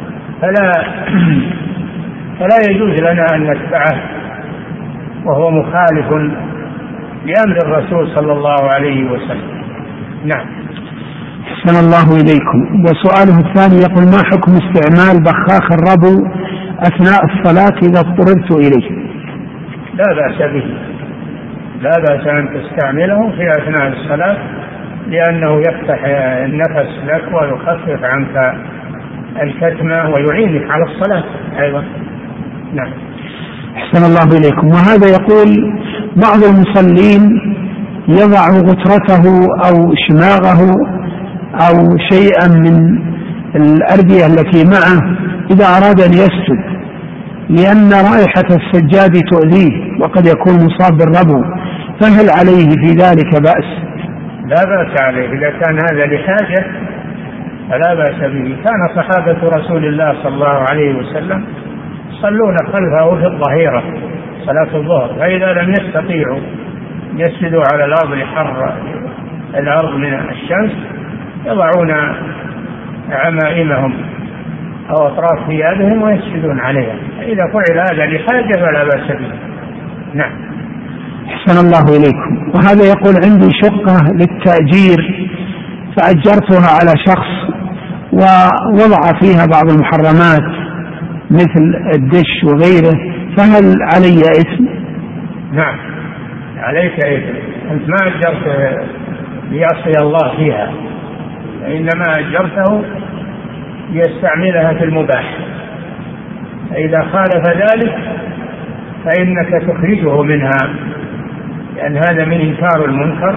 فلا يجوز لنا أن نتبعه وهو مخالف لأمر الرسول صلى الله عليه وسلم. نعم. أحسن الله إليكم. وسؤاله الثاني يقول ما حكم استعمال بخاخ الربو أثناء الصلاة إذا اضطررت إليه؟ لا بأس به، لا بأس أن تستعمله في أثناء الصلاة، لأنه يفتح النفس لك ويخفف عنك الكتمة ويعينك على الصلاة أيضا. نعم. أحسن الله إليكم. وهذا يقول بعض المصلين يضع غترته أو شماغه أو شيئا من الأردية التي معه إذا أراد أن يسجد، لأن رائحة السجاد تؤذيه وقد يكون مصاب بالربو، فهل عليه في ذلك بأس؟ لا بأس عليه إذا كان هذا لحاجة فلا بأس به. كان صحابة رسول الله صلى الله عليه وسلم يصلون خلفه في الظهيرة صلاة الظهر، فإذا لم يستطيعوا يسجدوا على الأرض لحر الأرض من الشمس يضعون عمائمهم أو أطراف ثيابهم ويسجدون عليها. إذا فعل هذا لحاجة فلا بأس به. نعم. أحسن الله إليكم. وهذا يقول عندي شقة للتأجير فأجرتها على شخص ووضع فيها بعض المحرمات مثل الدش وغيره، فهل علي إثم؟ نعم عليك إثم. أنت ما أجرت ليعصي الله فيها، إنما أجرته ليستعملها في المباح، فإذا خالف ذلك فإنك تخرجه منها، لأن هذا من إنكار المنكر،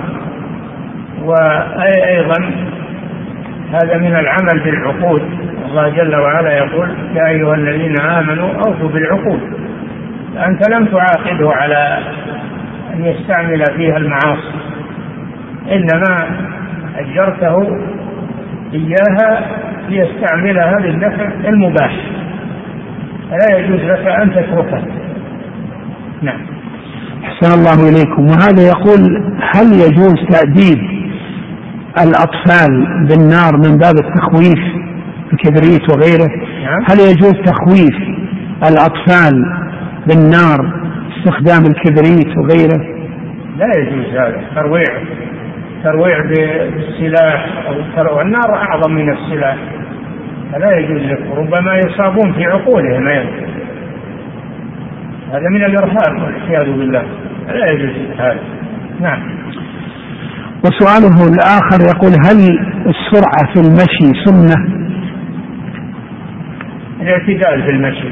وأيضا هذا من العمل بالعقود. الله جل وعلا يقول يا أيها الذين آمنوا أوفوا بالعقود. أنت لم تعاقده على أن يستعمل فيها المعاصي، إنما أجرته إياها ليستعملها للنفع المباح، فلا يجوز لك أن تتركها. نعم. أحسن الله إليكم. وهذا يقول هل يجوز تأديب الأطفال بالنار من باب التخويف الكبريت وغيره؟ نعم. هل يجوز تخويف الأطفال بالنار استخدام الكبريت وغيره؟ لا يجوز هذا ترويع بالسلاح والنار أعظم من السلاح، فلا يجوز لكم، ربما يصابون في عقولهم هذا من الإرهاب والعياذ بالله، لا يجوز هذا. نعم. وسؤاله الآخر يقول: هل السرعة في المشي سنة؟ الاعتدال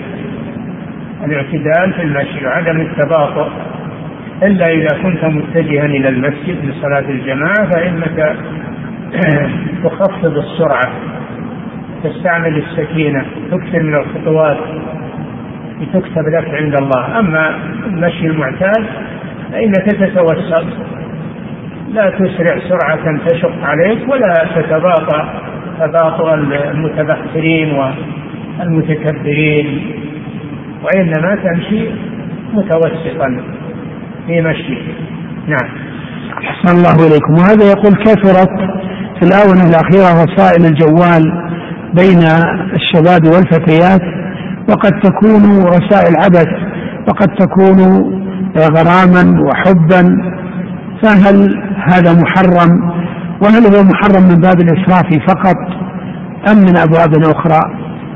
في المشي وعدم التباطؤ، إلا إذا كنت متجها إلى المسجد لصلاة الجماعة فإنك تخفض السرعة، تستعمل السكينة، تكثر من الخطوات لتكتب لك عند الله. أما المشي المعتاد فإنك تتوسط، لا تسرع سرعة تشق عليك ولا تتباطأ تباطؤ المتبخترين والمتكبرين، وإنما تمشي متوسطا في مشي. نعم. أحسن الله إليكم. وهذا يقول: كثرت في الآونة الأخيرة وسائل الجوال بين الشباب والفتيات، وقد تكون رسائل عبث، وقد تكون غراما وحبا، فهل هذا محرم؟ وهل هو محرم من باب الإسراف فقط أم من أبواب أخرى؟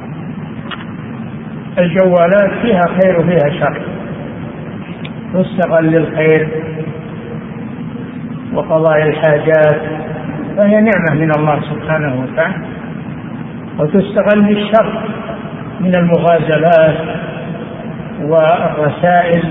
الجوالات فيها خير وفيها شر، تستغل للخير وقضاء الحاجات فهي نعمة من الله سبحانه وتعالى، وتستغل للشر من المغازلات والرسائل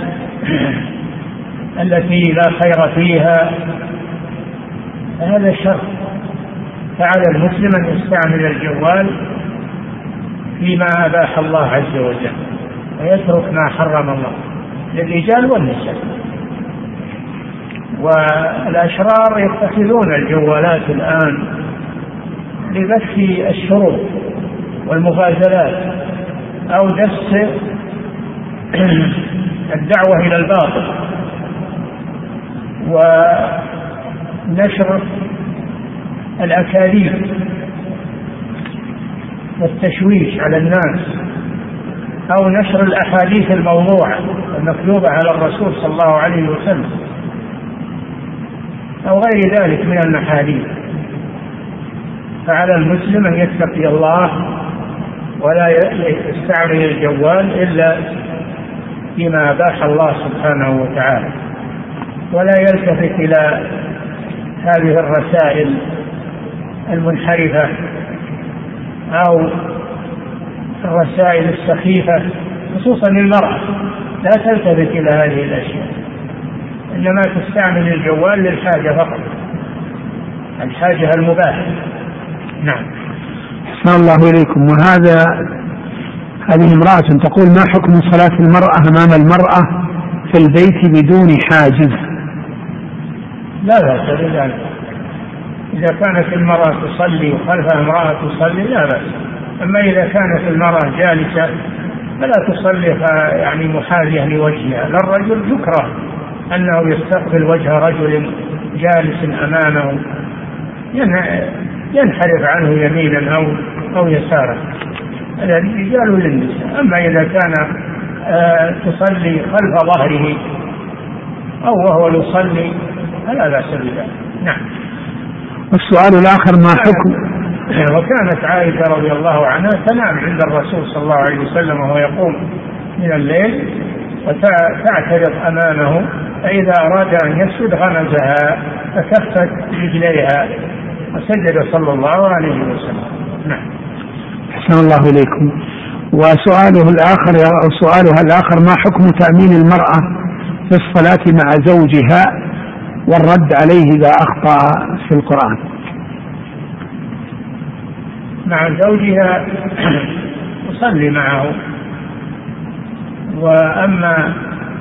التي لا خير فيها، هذا شر. فعلى المسلم أن يستعمل الجوال فيما أباح الله عز وجل ويترك ما حرم الله للرجال والنساء. والأشرار يتخذون الجوالات الآن لبث الشرور والمغازلات أو دس الدعوة إلى الباطل ونشر الأكاذيب والتشويش على الناس، أو نشر الأحاديث الموضوعة المكذوبة على الرسول صلى الله عليه وسلم أو غير ذلك من المحاديث. فعلى المسلم أن يتقي الله ولا يستعمل الجوال إلا فيما أباح الله سبحانه وتعالى، ولا يلتفت إلى هذه الرسائل المنحرفة أو الرسائل السخيفة، خصوصا للمرأة لا تلتفت إلى هذه الأشياء، إنما تستعمل الجوال للحاجة فقط، الحاجة المباحة. نعم. أحسن الله إليكم. هذه امرأة تقول: ما حكم صلاة المرأة أمام المرأة في البيت بدون حاجز؟ لا بأس بذلك، إذا كانت المرأة تصلي وخلفها امرأة تصلي لا بأس. أما إذا كانت المرأة جالسة فلا تصلي يعني محاذية لوجهها، للرجل يكره أنه يستقبل وجه رجل جالس أمامه، ينحرف عنه يمينا أو يسارا، هذا للرجال وللنساء. أما إذا كان تصلي خلف ظهره أو وهو يصلي فلا بأس بذلك. نعم. والسؤال الآخر: ما حكم؟ وكانت عائشة رضي الله عنها تنام عند الرسول صلى الله عليه وسلم وهو يقوم من الليل وتعترض أمامه، فإذا أراد أن يسجد غمزها فكفت رجليها وسجد صلى الله عليه وسلم. نعم. أحسن الله إليكم. سؤالها الآخر: ما حكم تأمين المرأة في الصلاة مع زوجها والرد عليه إذا أخطأ في القرآن؟ مع زوجها تصلي معه، وأما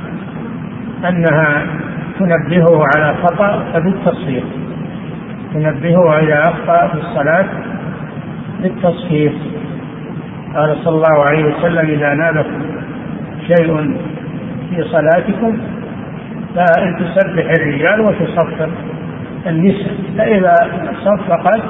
أنها تنبهه على خطأ فبالتصفيق، تنبهه إذا أخطأ في الصلاة بالتصفيق. قال صلى الله عليه وسلم: إذا نابكم شيء في صلاتكم فإن تسبح الرجال وتصفق النساء، فإذا صفقت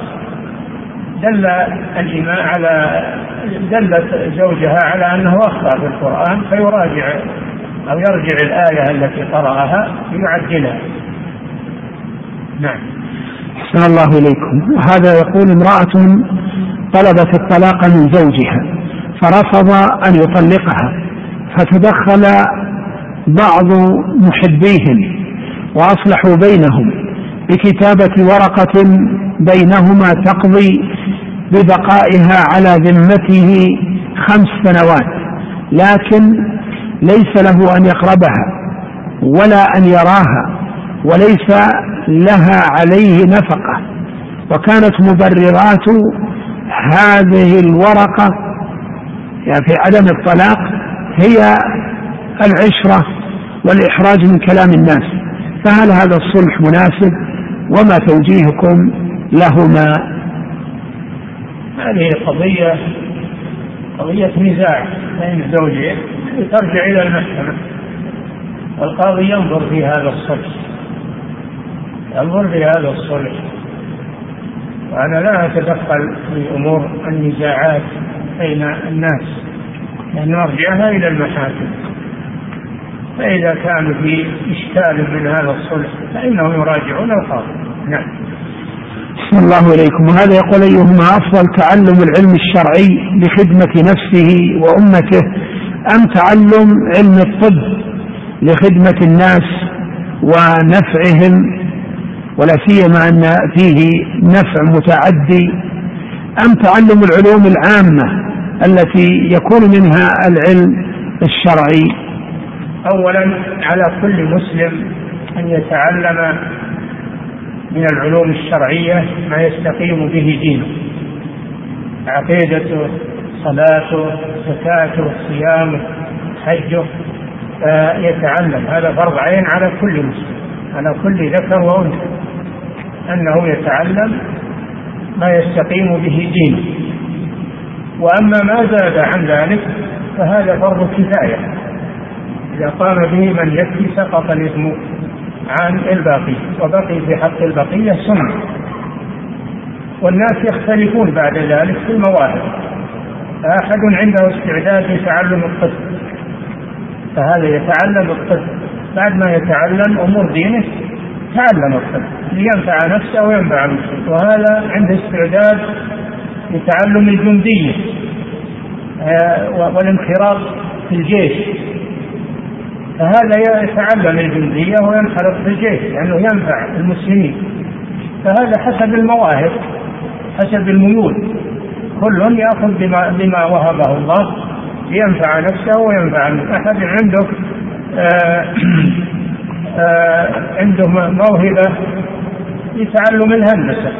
دلت زوجها على أنه أخطأ في القرآن، فيراجع أو يرجع الآية التي قرأها يعدلها نعم. أحسن الله إليكم. هذا يقول امرأة طلبت الطلاق من زوجها فرفض أن يطلقها، فتدخل بعض محبيهم وأصلحوا بينهم بكتابة ورقة بينهما تقضي ببقائها على ذمته 5 سنوات، لكن ليس له أن يقربها ولا أن يراها وليس لها عليه نفقة. وكانت مبررات هذه الورقة يعني في عدم الطلاق هي العشرة والإحراج من كلام الناس، فهل هذا الصلح مناسب وما توجيهكم لهما؟ هذه قضية نزاع بين الزوجين ترجع إلى المحكمة، والقاضي ينظر في هذا الصلح، وأنا لا أتدخل في أمور النزاعات بين الناس لأن نرجعها إلى المحاكم. فإذا كان في إشكال من هذا الصلح فإنهم يراجعون القاضي. نعم. أحسن الله إليكم. وهذا يقول أيهما أفضل، تعلم العلم الشرعي لخدمة نفسه وأمته أم تعلم علم الطب لخدمة الناس ونفعهم ولا سيما أن فيه نفع متعدي، أم تعلم العلوم العامة التي يكون منها العلم الشرعي؟ أولا على كل مسلم أن يتعلم من العلوم الشرعية ما يستقيم به دينه، عقيدته، صلاته، زكاته، صيامه، حجه، يتعلم. هذا فرض عين على كل مسلم، على كل ذكر وأنثى، أنه يتعلم ما يستقيم به دينه. وأما ما زاد عن ذلك فهذا فرض كفاية، إذا قام به من يكفي سقط الإثم عن الباقي، وبقي في حق البقية سنة. والناس يختلفون بعد ذلك في المواهب، أحد عنده استعداد لتعلم الطب فهذا يتعلم الطب، بعد ما يتعلم أمور دينه تعلم الطب لينفع نفسه وينفع المسلمين. وهذا عنده استعداد لتعلم الجندية والانخراط في الجيش، فهذا يتعلم الجندية وينخرط في الجيش لأنه ينفع المسلمين. فهذا حسب المواهب، حسب الميول، كل يأخذ بما وهبه الله لينفع نفسه وينفع المسلمين. أحد عنده موهبة لتعلم الهندسة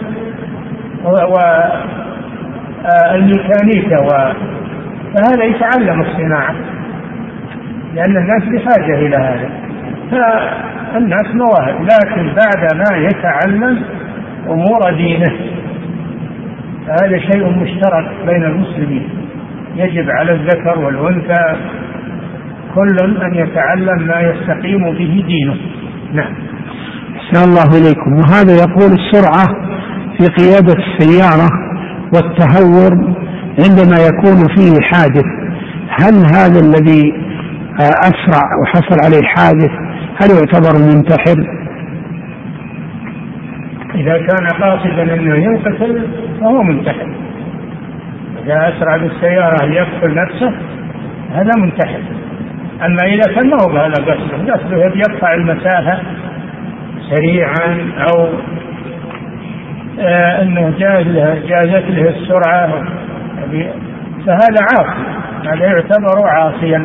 والميكانيكا فهذا يتعلم الصناعة لأن الناس بحاجة إلى هذا. فالناس مواهب، لكن بعد ما يتعلم أمور دينه هذا شيء مشترك بين المسلمين، يجب على الذكر والأنثى كل أن يتعلم ما يستقيم به دينه. نعم. أحسن الله إليكم. وهذا يقول السرعة في قيادة السيارة والتهور عندما يكون فيه حادث، هل هذا الذي أسرع وحصل عليه حادث هل يعتبر منتحر؟ إذا كان قاصدا أنه ينقتل فهو منتحر. إذا أسرع بالسيارة ليقتل نفسه هذا منتحر. أما إذا كان ما هو هذا قصده يقطع المسافة سريعا أو أنه جازت له السرعة فهذا عاصي، هذا يعتبر عاصيا.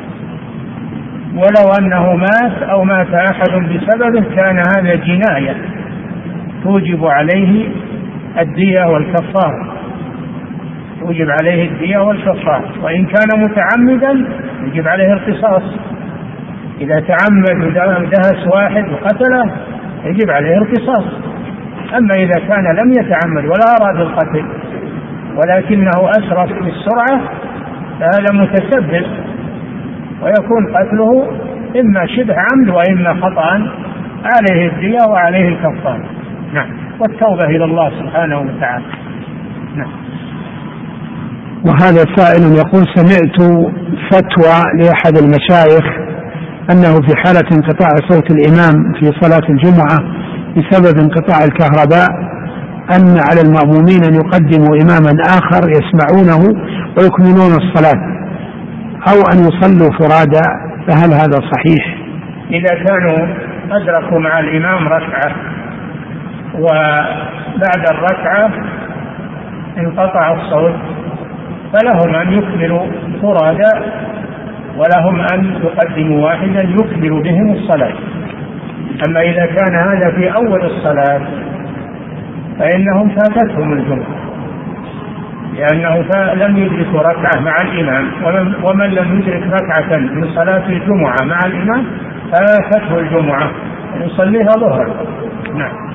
ولو أنه مات أو مات أحد بسببه كان هذا جناية توجب عليه الدية والكفارة، توجب عليه الدية والكفارة. وإن كان متعمدا يجب عليه القصاص، إذا تعمد ودهس واحد وقتله يجب عليه القصاص. أما إذا كان لم يتعمد ولا أراد القتل ولكنه أسرف بالسرعة فهذا متسبب ويكون قتله إما شبه عمد وإما خطأ، عليه الدية وعليه الكفارة. نعم. والتوبة إلى الله سبحانه وتعالى. نعم. وهذا سائل يقول سمعت فتوى لأحد المشايخ أنه في حالة انقطاع صوت الإمام في صلاة الجمعة بسبب انقطاع الكهرباء أن على المأمومين أن يقدموا إماما آخر يسمعونه ويكملون الصلاة أو أن يصلوا فرادى، فهل هذا صحيح؟ إذا كانوا أدركوا مع الإمام ركعة وبعد الركعة انقطع الصوت فلهم أن يكملوا فرادى، ولهم أن يقدموا واحدا يكمل بهم الصلاة. أما إذا كان هذا في أول الصلاة فإنهم فاتتهم الجمعة، لأنه لم يدركوا ركعة مع الإمام، ومن لم يدرك ركعة من صلاة الجمعة مع الإمام فاتته الجمعة يصليها ظهرا. نعم.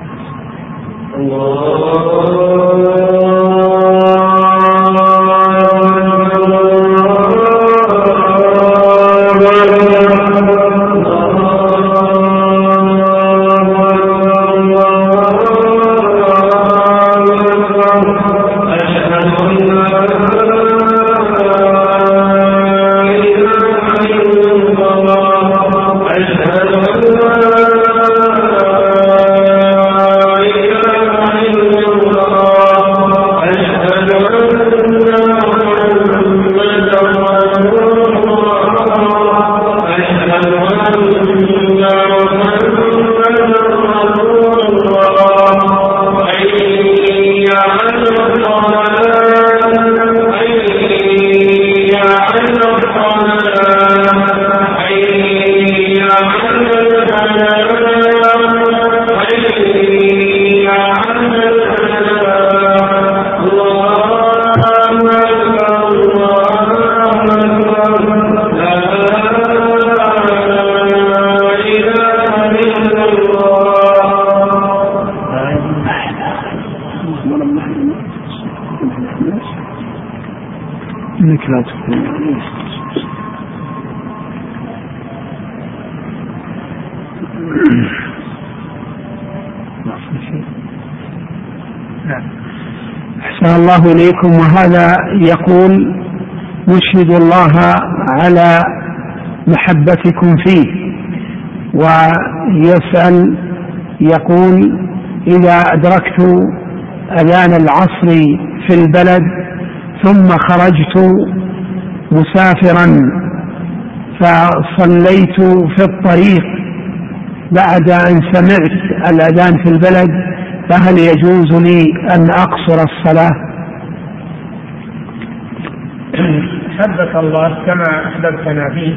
أحسن الله إليكم. وهذا يقول: نشهد الله على محبتكم فيه، ويسأل يقول: إذا أدركت أذان العصر في البلد ثم خرجت مسافرا فصليت في الطريق بعد أن سمعت الأذان في البلد، فهل يجوز لي أن أقصر الصلاة؟ حبك الله كما أحببتنا فيه.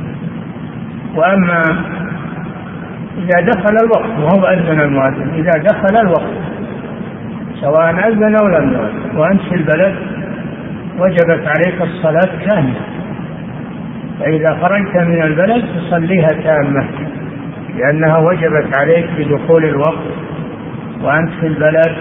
وأما إذا دخل الوقت وهو أذن المؤذن، إذا دخل الوقت سواء أذن أو لم يؤذن وأنت في البلد وجبت عليك الصلاة كاملة، فإذا خرجت من البلد تصليها تامة لأنها وجبت عليك بدخول الوقت وأنت في البلد.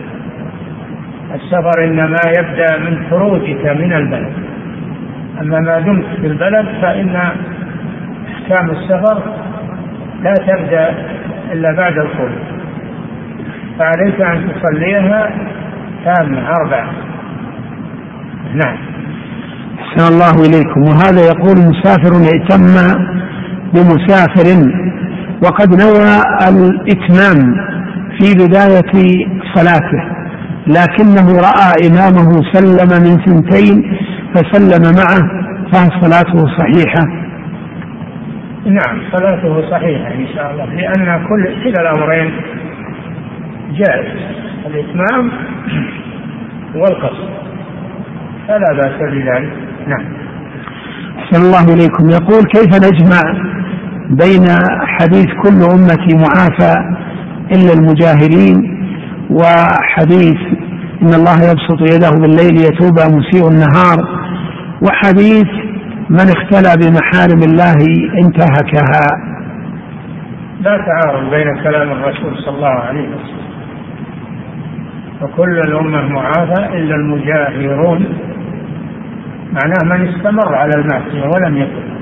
السفر إنما يبدأ من خروجك من البلد، أما ما دمت في البلد فإن أحكام السفر لا تبدأ إلا بعد الخروج، فعليك أن تصليها تامة 4. نعم. أحسن الله إليكم. وهذا يقول: مسافر ائتم بمسافر وقد نوى الإتمام في بداية صلاته، لكنه رأى إمامه سلم من 2 فسلم معه، فهل صلاته صحيحة؟ نعم، صلاته صحيحة إن شاء الله، لأن كلا الأمرين جائز، الإتمام والقصر، فلا بأس بذلك. نعم. أحسن الله إليكم. يقول: كيف نجمع بين حديث كل أمتي معافى إلا المجاهرين وحديث إن الله يبسط يده بالليل يتوب مسيء النهار، وحديث من اختلى بمحارم الله انتهكها؟ لا تعارض بين كلام الرسول صلى الله عليه وسلم، وكل الأمة معافى إلا المجاهرون، معناه من استمر على المعصية ولم يتب.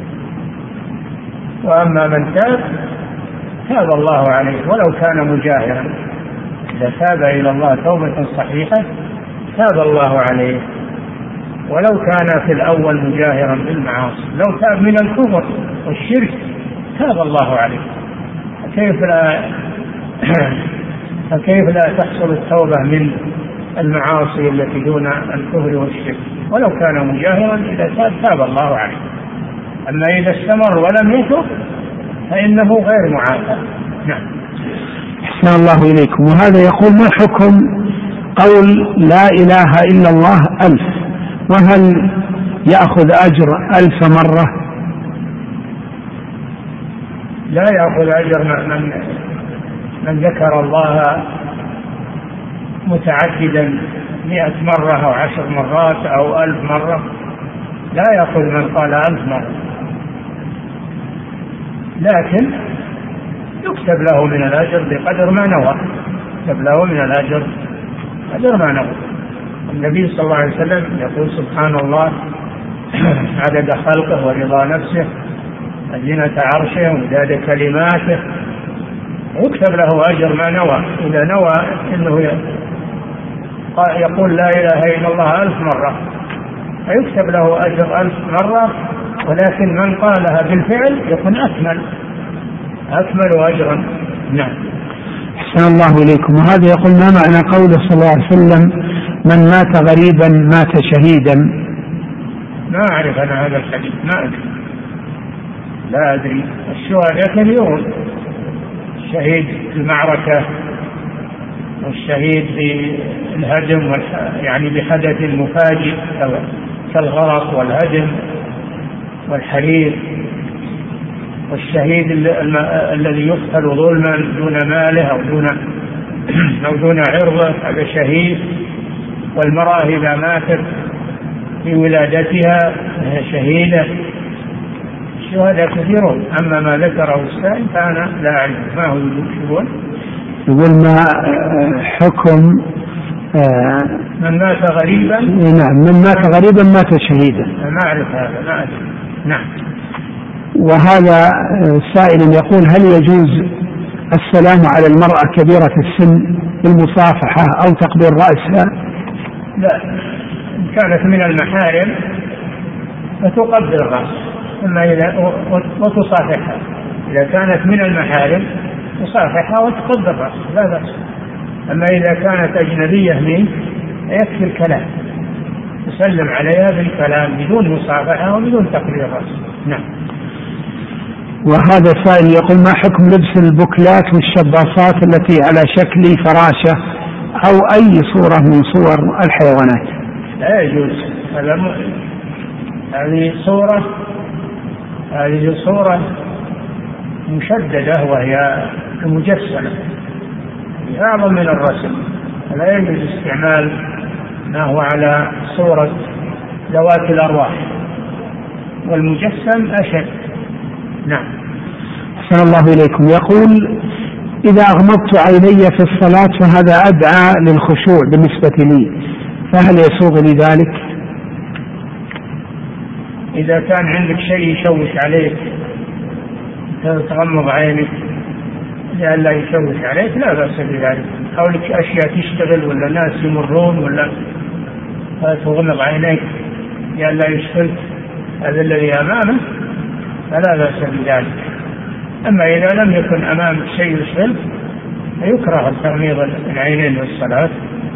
وأما من تاب الله عليه ولو كان مجاهرا، إذا تاب إلى الله توبة صحيحة تاب الله عليه، ولو كان في الأول مجاهرا بالمعاصي. لو تاب من الكفر والشرك تاب الله عليه. كيف لا فكيف لا تحصل التوبة من المعاصي التي دون الكفر والشرك؟ ولو كان مجاهرا إذا تاب الله عليه. أما إذا استمر ولم يتب فإنه غير معافى. نعم. أحسن الله إليكم. وهذا يقول: ما حكم قول لا إله إلا الله 1000، وهل يأخذ أجر 1000 مرة؟ لا يأخذ أجر من ذكر الله متعددا 100 مرة أو 10 مرات أو 1000 مرة، لا يأخذ من قال 1000 مرة، لكن يكتب له من الأجر بقدر ما نوى، يكتب له من الأجر قدر ما نوى. النبي صلى الله عليه وسلم يقول: سبحان الله عدد خلقه ورضا نفسه وزنة عرشه ومداد كلماته، يكتب له أجر ما نوى. إذا نوى أنه يقول لا إله إلا الله 1000 مرة فيكتب له أجر 1000 مرة، ولكن من قالها بالفعل يكون أكمل أجرا. نعم. أحسن الله إليكم. وهذا يقول: ما معنى قوله صلى الله عليه وسلم: من مات غريبا مات شهيدا؟ ما أعرف أنا هذا الحديث، ما أدري، لا أدري. الشهداء كثيرون: الشهيد في المعركة، والشهيد في الهدم يعني بحدث مفاجئ كالغرق والهدم والحريق، والشهيد الذي يقتل ظلما دون ماله أو دون عرضه، هذا شهيد. والمرأة إذا ماتت في ولادتها فهي شهيدة. الشهداء كثيرون. أما ما ذكره السائل فأنا لا أعلم ما هو يقول: ما حكم من مات غريبا؟ نعم، من مات غريبا مات شهيدا. ما أعرف هذا، ما أدري. نعم. وهذا سائل يقول: هل يجوز السلام على المرأة كبيرة السن بالمصافحة أو تقبيل رأسها؟ لا، إن كانت من المحارم فتقبل الرأس وتصافحها. إذا كانت من المحارم تصافحها وتقبل الرأس لا بأس. أما إذا كانت أجنبية منك يكفي الكلام، تسلم عليها بالكلام بدون مصافحة وبدون تقبيل الرأس. نعم. وهذا سائل يقول: ما حكم لبس البكلات والشباصات التي على شكل فراشة أو أي صورة من صور الحيوانات؟ لا يجوز. هذه صورة مشددة وهي مجسمة، أعظم من الرسم. لا يجوز استعمال ما هو على صورة ذوات الأرواح، والمجسم أشد. نعم. أحسن الله إليكم. يقول: إذا أغمضت عيني في الصلاة فهذا أدعى للخشوع بالنسبة لي، فهل يسوغ لي ذلك؟ إذا كان عندك شيء يشوش عليك تغمض عينك لئلا يشوش عليك لا بأس بذلك. أو لك أشياء تشتغل ولا ناس يمرون ولا تغمض عينيك لئلا يشغلك هذا الذي أمامك فلا بأس بذلك. أما إذا لم يكن أمامك شيء يشغلك فيكره تغميض العينين للصلاة،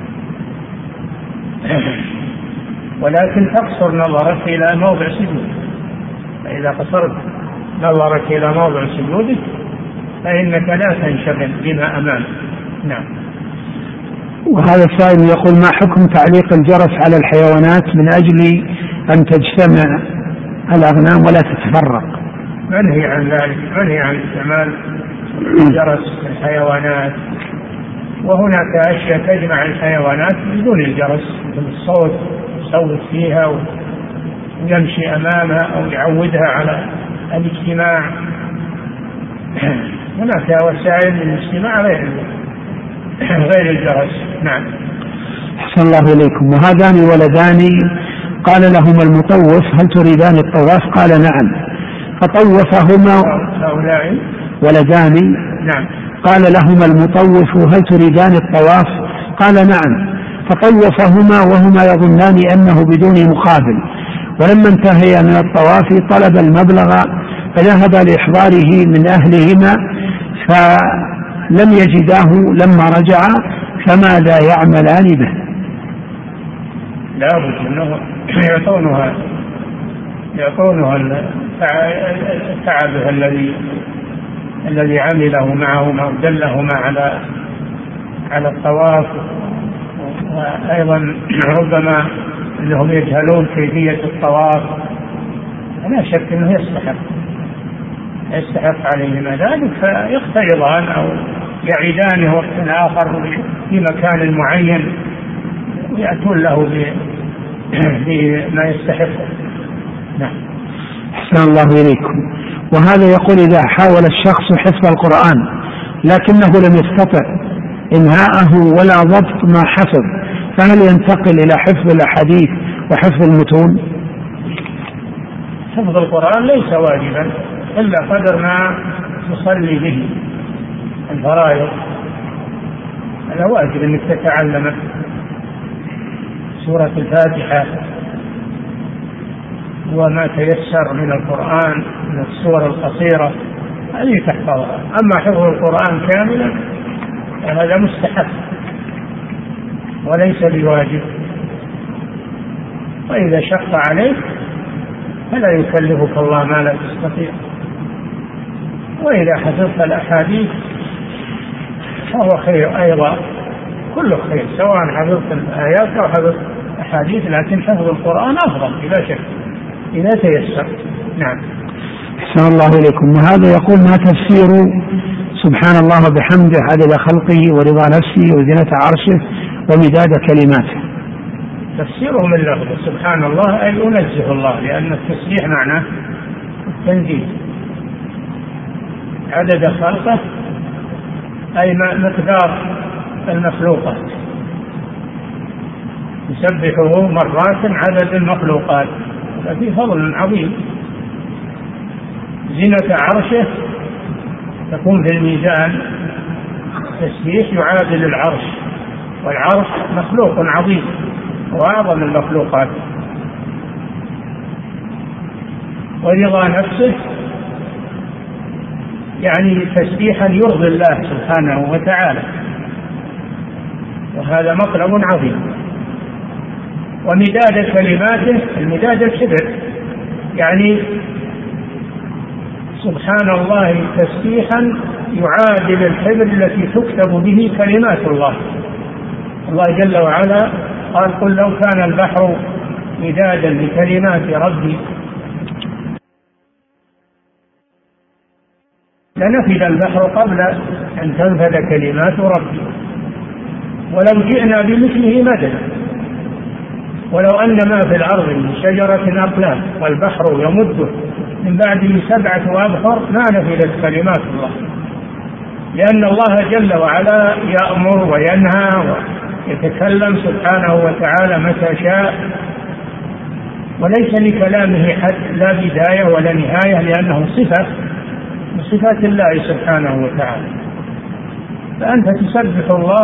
ولكن تقصر نظرك إلى موضع سجود. فإذا قصرت نظرك إلى موضع سجودك فإنك لا تنشغل بما أمامك. نعم. وهذا السائل يقول: ما حكم تعليق الجرس على الحيوانات من أجل أن تجتمع الأغنام ولا تتفرق؟ منهي عن ذلك، منهي عن استعمال الجرس في الحيوانات. وهناك أشياء تجمع الحيوانات بدون الجرس، مثل الصوت يصوت فيها ويمشي أمامها أو يعودها على الاجتماع. هناك وسائل للاجتماع غير الجرس. نعم. أحسن الله إليكم. وهذان ولدان قال لهما المطوف: هل تريدان الطواف؟ قال: نعم. فطوفهما. هؤلاء ولدان. نعم. قال لهما المطوف: هل تريدان الطواف؟ قال: نعم. فطوفهما وهما يظنان أنه بدون مقابل، ولما انتهيا من الطواف طلب المبلغ فذهب لإحضاره من أهلهما لم يجداه لما رجع فماذا يعملان به؟ لا بد أنه يعطونها التعب الذي عمله معهما ودلهما على الطواف، وأيضا ربما أنهم يجهلون كيفية الطواف. لا شك أنه يستحق عليهما ذلك، فيختلطان أو يعيدانه وقت آخر في مكان معين ويأتون له بما يستحقه. نعم. أحسن الله إليكم. وهذا يقول إذا حاول الشخص حفظ القرآن لكنه لم يستطع إنهاءه ولا ضبط ما حفظ، فهل ينتقل إلى حفظ الأحاديث وحفظ المتون؟ حفظ القرآن ليس واجبا إلا قدر ما تصلي به الفرائض، هذا واجب أنك تتعلم سورة الفاتحة وما تيسر من القرآن من السور القصيرة هذه تحفظها. أما حفظ القرآن كاملا هذا مستحب وليس بواجب، وإذا شق عليك فلا يكلفك الله ما لا تستطيع. وإذا حفظت الأحاديث فهو خير أيضا، كله خير سواء حفظت الآيات أو حفظت أحاديث، لكن حفظ القرآن أفضل بلا شك إذا تيسر. نعم. أحسن الله إليكم. وهذا يقول ما تفسير سبحان الله وبحمده عدد خلقه ورضا نفسه وزنة عرشه ومداد كلماته؟ تفسيره من لفظه سبحان الله أي أنزه الله، لأن التسبيح معناه التنزيه. عدد خلقه أي مقدار المخلوقات، يسبحه مرات عدد المخلوقات، ففي فضل عظيم. زنة عرشه تكون في الميزان، تسبيح يعادل العرش، والعرش مخلوق عظيم وأعظم المخلوقات. ورضا نفسه يعني تسبيحا يرضي الله سبحانه وتعالى، وهذا مطلب عظيم. ومداد كلماته، المداد الحبر، يعني سبحان الله تسبيحا يعادل الحبر التي تكتب به كلمات الله. الله جل وعلا قال قل لو كان البحر مدادا لكلمات ربي لنفد البحر قبل أن تنفد كلمات ربي ولو جئنا بمثله مددا ولو أن ما في الأرض من شجرة أقلام والبحر يمده من بعده 7 أبحر ما نفدت كلمات الله، لأن الله جل وعلا يأمر وينهى ويتكلم سبحانه وتعالى متى شاء، وليس لكلامه حد لا بداية ولا نهاية، لأنه صفة من صفات الله سبحانه وتعالى. فأنت تسبح الله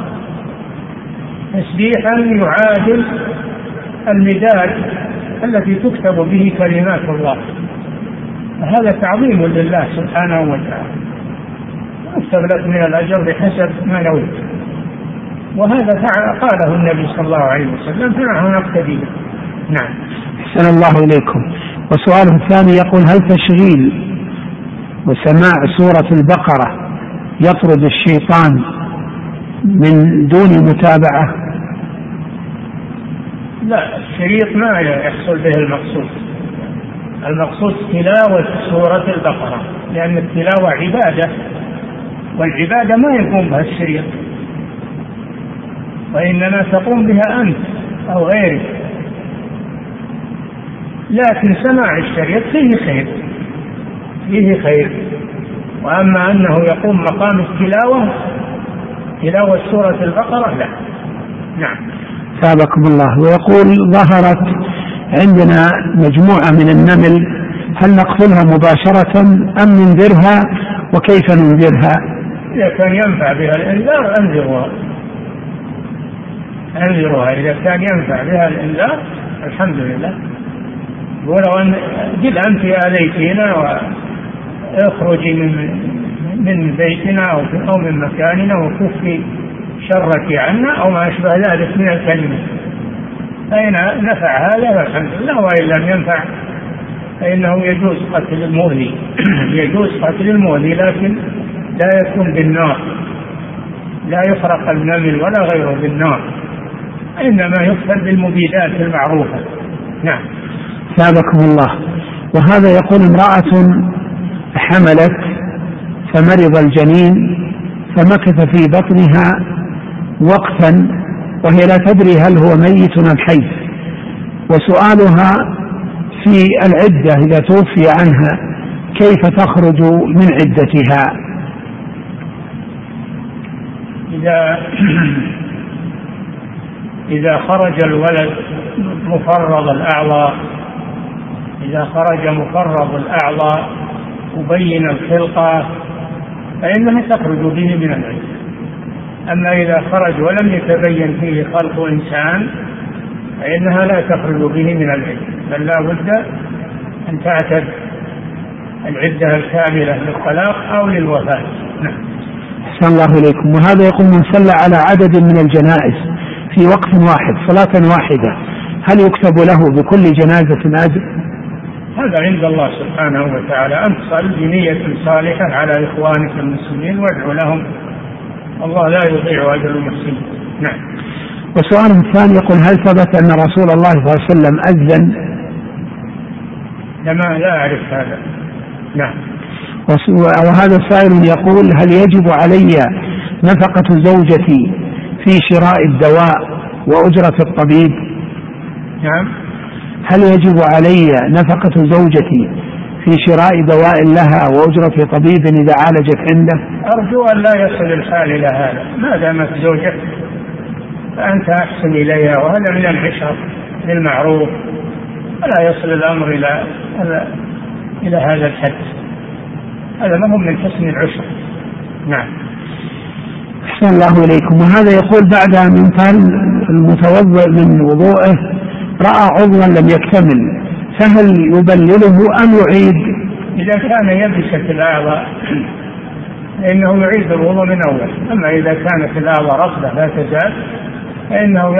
تسبيحا يعادل المداد التي تكتب به كلمات الله، هذا تعظيم لله سبحانه وتعالى، يكتب لك من الأجر بحسب ما نويت. وهذا قاله النبي صلى الله عليه وسلم فنحن نقتدي به. نعم. أحسن الله إليكم. وسؤاله الثاني يقول هل تشغيل وسماع سورة البقرة يطرد الشيطان من دون متابعة؟ لا، الشريط ما يحصل به المقصود تلاوة سورة البقرة، لأن التلاوة عبادة، والعبادة ما يقوم بها الشريط، وإنما تقوم بها أنت أو غيرك. لكن سماع الشريط فيه خير، وأما أنه يقوم مقام التلاوة تلاوة سورة البقرة لا. نعم. ثابكم الله. ويقول ظهرت عندنا مجموعة من النمل، هل نقتلها مباشرة أم ننذرها، وكيف ننذرها؟ إذا كان ينفع بها الإنذار أنذرها، إذا كان ينفع بها الإنذار الحمد لله. ولو أن جد أنت آليتنا واخرجي من بيتنا أو من مكاننا وكف شرك عنا أو ما أشبه ذلك من الكلمة. فإن نفع هذا فالحمد لله، وإن لم ينفع فإنه يجوز قتل المؤذي يجوز قتل المؤذي، لكن لا يكون بالنار، لا يخرق النمل ولا غيره بالنار، إنما يقتل بالمبيدات المعروفة. نعم. ثابكم الله. وهذا يقول امرأة حملت فمرض الجنين فمكث في بطنها وقتا وهي لا تدري هل هو ميت أم حي، وسؤالها في العدة إذا توفي عنها كيف تخرج من عدتها؟ إذا خرج الولد مفرغ الأعضاء، إذا خرج مفرغ الأعضاء مبين الخلقة فإنها تخرج به من العدة. أما إذا خرج ولم يتبين فيه خلق إنسان فإنها لا تخرج به من العدة، بل لا بد أن تعتد العدة الكاملة للطلاق أو للوفاة. نعم. أحسن الله إليكم. وهذا يقول من صلى على عدد من الجنائز في وقت واحد صلاة واحدة هل يكتب له بكل جنازة أجر؟ هذا عند الله سبحانه وتعالى. أنت صل بنية صالحة على إخوانك المسلمين وادعو لهم، الله لا يضيع أجر المحسنين. نعم. وسؤال ثاني يقول هل ثبت أن رسول الله صلى الله عليه وسلم أذن؟ لا أعرف هذا. نعم. وهذا سائل يقول هل يجب علي نفقة زوجتي في شراء الدواء وأجرة الطبيب؟ نعم. هل يجب علي نفقة زوجتي في شراء دواء لها وأجرة طبيب إذا عالجت عنده؟ أرجو أن لا يصل الحال إلى هذا، ما دامت زوجك فأنت أحسن إليها، وهذا من العشرة بالمعروف، ولا يصل الأمر إلى هذا الحد، هذا ما هو من حسن العشرة. نعم. أحسن الله إليكم. وهذا يقول بعد أن انتهى المتوضئ من وضوءه رأى عضوا لم يكتمل فهل يبلله أم يعيد؟ إذا كان يبست الأعضاء فإنه يعيد الوضوء من أول، أما إذا كانت الأعضاء رطبة لا تزال فإنه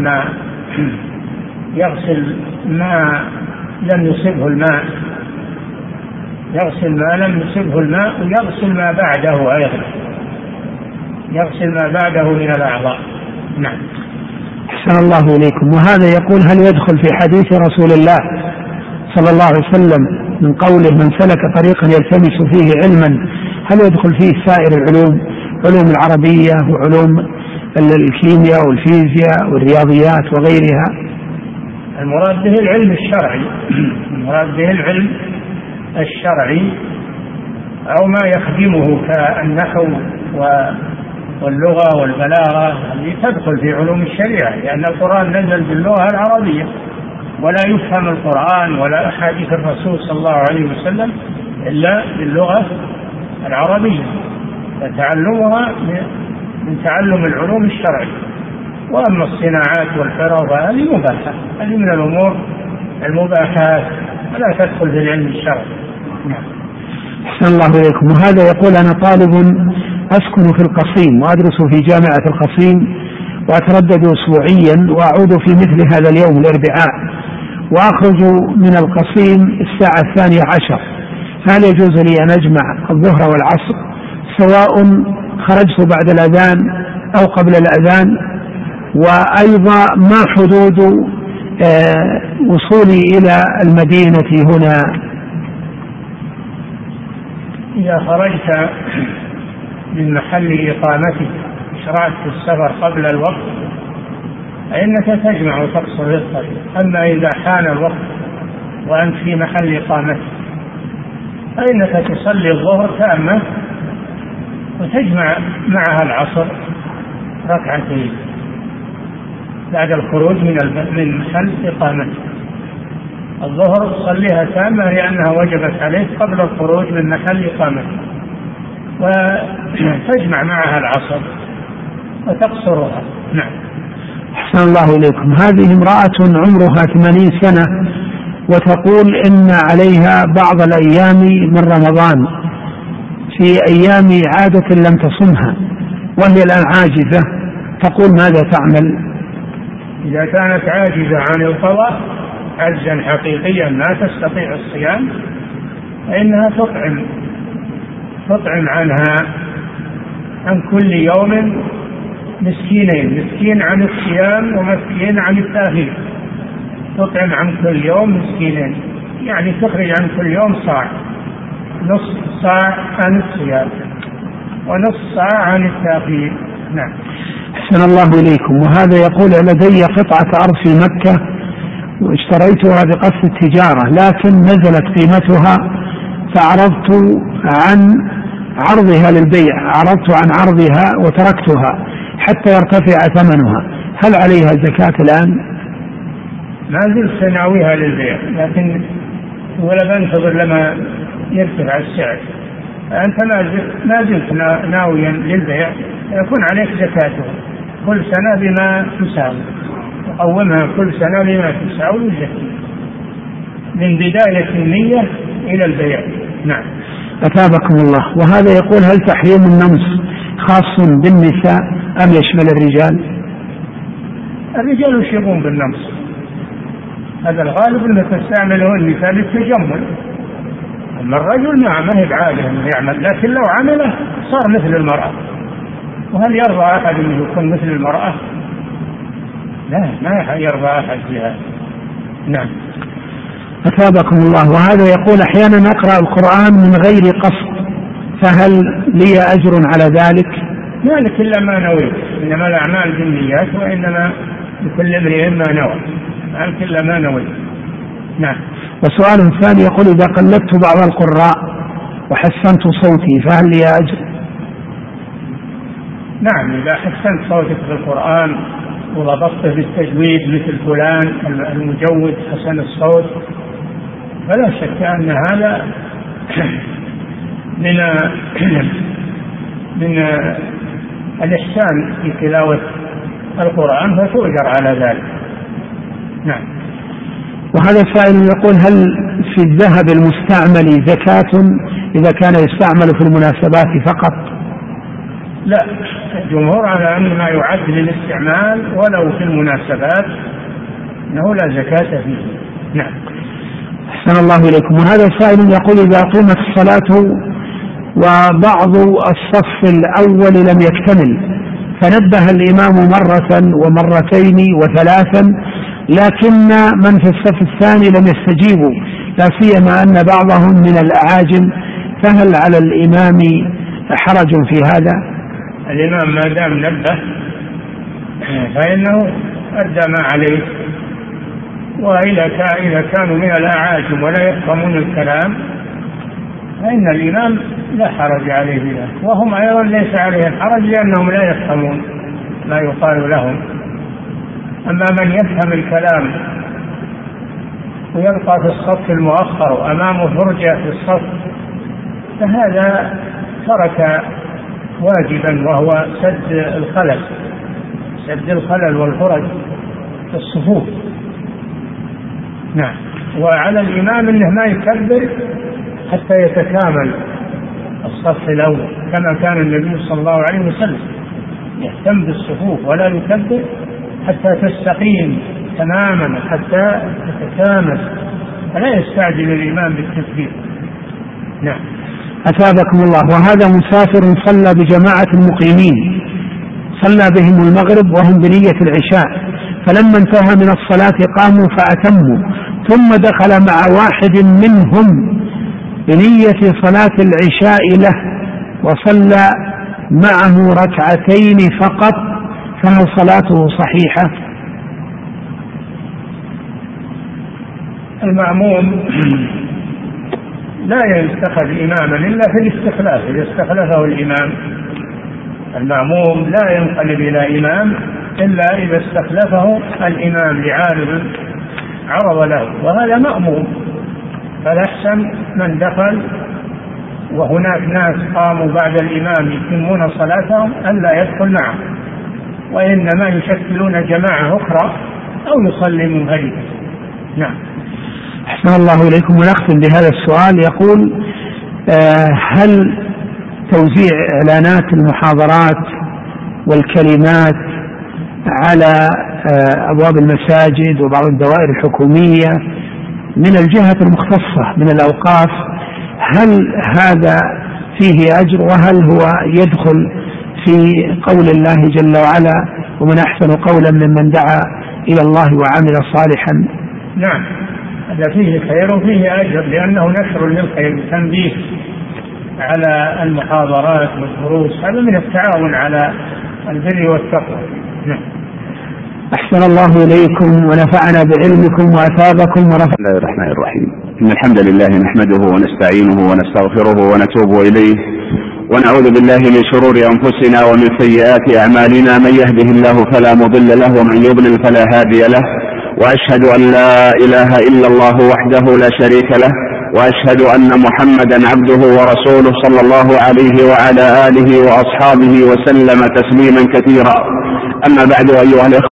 يغسل ما لم يصبه الماء، يغسل ما لم يصبه الماء ويغسل ما بعده أيضا، يغسل ما بعده من الأعضاء. نعم. أحسن الله إليكم. وهذا يقول هل يدخل في حديث رسول الله صلى الله عليه وسلم من قوله من سلك طريقا يلتمس فيه علما هل يدخل فيه سائر العلوم، علوم العربية وعلوم الكيمياء والفيزياء والرياضيات وغيرها؟ المراد به العلم الشرعي، المراد به العلم الشرعي أو ما يخدمه كالنحو واللغة والبلاغة التي تدخل في علوم الشريعة، لأن القرآن نزل باللغة العربية ولا يفهم القرآن ولا أحاديث الرسول صلى الله عليه وسلم إلا باللغة العربية، فتعلمها من تعلم العلوم الشرعية. وأما الصناعات والحرف هذه مباحة، هذه من الأمور المباحات ولا تدخل في العلم الشرعي. أحسن الله إليكم. وهذا يقول أنا طالب أسكن في القصيم وأدرس في جامعة القصيم وأتردد أسبوعيا وأعود في مثل هذا اليوم الأربعاء وأخرج من القصيم الساعة 12، هل يجوز لي أن أجمع الظهر والعصر سواء خرجت بعد الأذان أو قبل الأذان؟ وأيضا ما حدود وصولي إلى المدينة هنا؟ إذا خرجت من محل إقامتك شرعت في السفر قبل الوقت فإنك تجمع وتقصر الطريق، أما إذا حان الوقت وأنت في محل إقامتك فإنك تصلي الظهر تامة وتجمع معها العصر ركعتين بعد الخروج من محل إقامتك. الظهر تصليها تامة لأنها وجبت عليك قبل الخروج من محل إقامتك، وتجمع معها العصر وتقصرها. نعم. أحسن الله إليكم. هذه امرأة عمرها 80 سنة وتقول إن عليها بعض الأيام من رمضان في في أيام عادة لم تصمها وهي الآن عاجزة، تقول ماذا تعمل؟ إذا كانت عاجزة عن القضاء عجزا حقيقيا ما تستطيع الصيام فإنها تطعم عنها عن كل يوم مسكينين، مسكين عن الصيام ومسكين عن التأخير. تطعم عن كل يوم مسكينين، يعني تخرج عن كل يوم صاع، نصف صاع عن الصيام ونصف صاع عن التأخير. نعم. أحسن الله إليكم. وهذا يقول لدي قطعة أرض في مكة واشتريتها بقصد التجارة، لكن نزلت قيمتها فعرضت عن عرضها للبيع، عرضت عن عرضها وتركتها حتى يرتفع ثمنها، هل عليها زكاة الآن؟ ما زلت ناويها للبيع، لكن ولا بنتظر لما يرتفع السعر. أنت ما زلت ناويا للبيع، يكون عليك زكاته كل سنة بما تساوي، تقومها كل سنة بما تساوي الزكاة من بداية النية إلى البيع. نعم. أثابكم الله. وهذا يقول هل تحريم النمس خاص بالنساء أم يشمل الرجال؟ الرجال يشيرون بالنمس، هذا الغالب أنه تستعمله النساء للتجمل، أما الرجل ما هي بعاده أنه يعمل، لكن لو عمله صار مثل المرأة. وهل يرضى أحد أنه يكون مثل المرأة؟ لا، ما يرضى أحد بها. نعم. أثابكم الله. وهذا يقول أحيانا أقرأ القرآن من غير قصد، فهل لي أجر على ذلك؟ ذلك إلا ما نويت، إنما الأعمال بالنيات وإنما لكل امرئ ما نوى، ذلك إلا ما نويت. نعم. وسؤال ثاني يقول إذا قلدت بعض القراء وحسنت صوتي فهل لي أجر؟ نعم، إذا حسنت صوتك بالقرآن وضبطته بالتجويد مثل فلان المجود حسن الصوت فلا شك أن هذا من الإحسان في تلاوة القرآن فتؤجر على ذلك. نعم. وهذا السائل يقول هل في الذهب المستعمل زكاة إذا كان يستعمل في المناسبات فقط؟ لا، الجمهور على أن ما يعد للاستعمال ولو في المناسبات أنه لا زكاة فيه. نعم. أحسن الله إليكم. وهذا سائل يقول إذا قيمت الصلاة وبعض الصف الأول لم يكتمل فنبه الإمام مرة ومرتين وثلاثا، لكن من في الصف الثاني لم يستجيبوا، لا سيما أن بعضهم من الأعاجم، فهل على الإمام حرج في هذا؟ الإمام ما دام نبه فإنه أدى ما عليه، وإذا كانوا من الأعاجم ولا يفهمون الكلام فإن الإمام لا حرج عليه ذلك، وهم أيضا ليس عليهم حرج لأنهم لا يفهمون ما يقال لهم. أما من يفهم الكلام ويبقى في الصف المؤخر وأمامه فرجة في الصف فهذا ترك واجبا وهو سد الخلل والفرج في الصفوف. نعم. وعلى الإمام أنه ما يكبر حتى يتكامل الصف الأول، كما كان النبي صلى الله عليه وسلم يهتم بالصفوف ولا يكبر حتى تستقيم تماما حتى تتكامل، فلا يستعجل الإمام بالتكبير. نعم. أثابكم الله. وهذا مسافر صلى بجماعة المقيمين، صلى بهم المغرب وهم بنية العشاء، فلما انتهى من الصلاة قاموا فأتموا، ثم دخل مع واحد منهم بنية صلاة العشاء له وصلى معه ركعتين فقط، فهل صلاته صحيحة؟ المأموم لا يتخذ إماما إلا في الاستخلاف، إذا استخلفه الإمام. المأموم لا ينقلب إلى إمام إلا إذا استخلفه الإمام لعارض عرض له، وهذا مأموم. فالأحسن من دخل وهناك ناس قاموا بعد الإمام يتمون صلاتهم ألا يدخل معه، وإنما يشكلون جماعة أخرى أو يصلي منفردا. نعم. أحسن الله إليكم. ونختم بهذا السؤال يقول هل توزيع إعلانات المحاضرات والكلمات على أبواب المساجد وبعض الدوائر الحكومية من الجهة المختصة من الأوقاف، هل هذا فيه أجر؟ وهل هو يدخل في قول الله جل وعلا ومن أحسن قولا ممن دعا إلى الله وعمل صالحا؟ نعم، هذا فيه خير وفيه أجر، لأنه نشر للخير وتنبيه على المحاضرات والدروس، هذا من التعاون على البر والتقوى. نعم. أحسن الله إليكم ونفعنا بعلمكم وأثابكم ورفع. بسم الله الرحمن الرحيم. إن الحمد لله نحمده ونستعينه ونستغفره ونتوب إليه، ونعوذ بالله من شرور أنفسنا ومن سيئات أعمالنا، من يهده الله فلا مضل له ومن يضلل فلا هادي له، وأشهد أن لا إله إلا الله وحده لا شريك له، وأشهد أن محمدا عبده ورسوله صلى الله عليه وعلى آله وأصحابه وسلم تسليما كثيرا. أما بعد، أيها الإخوة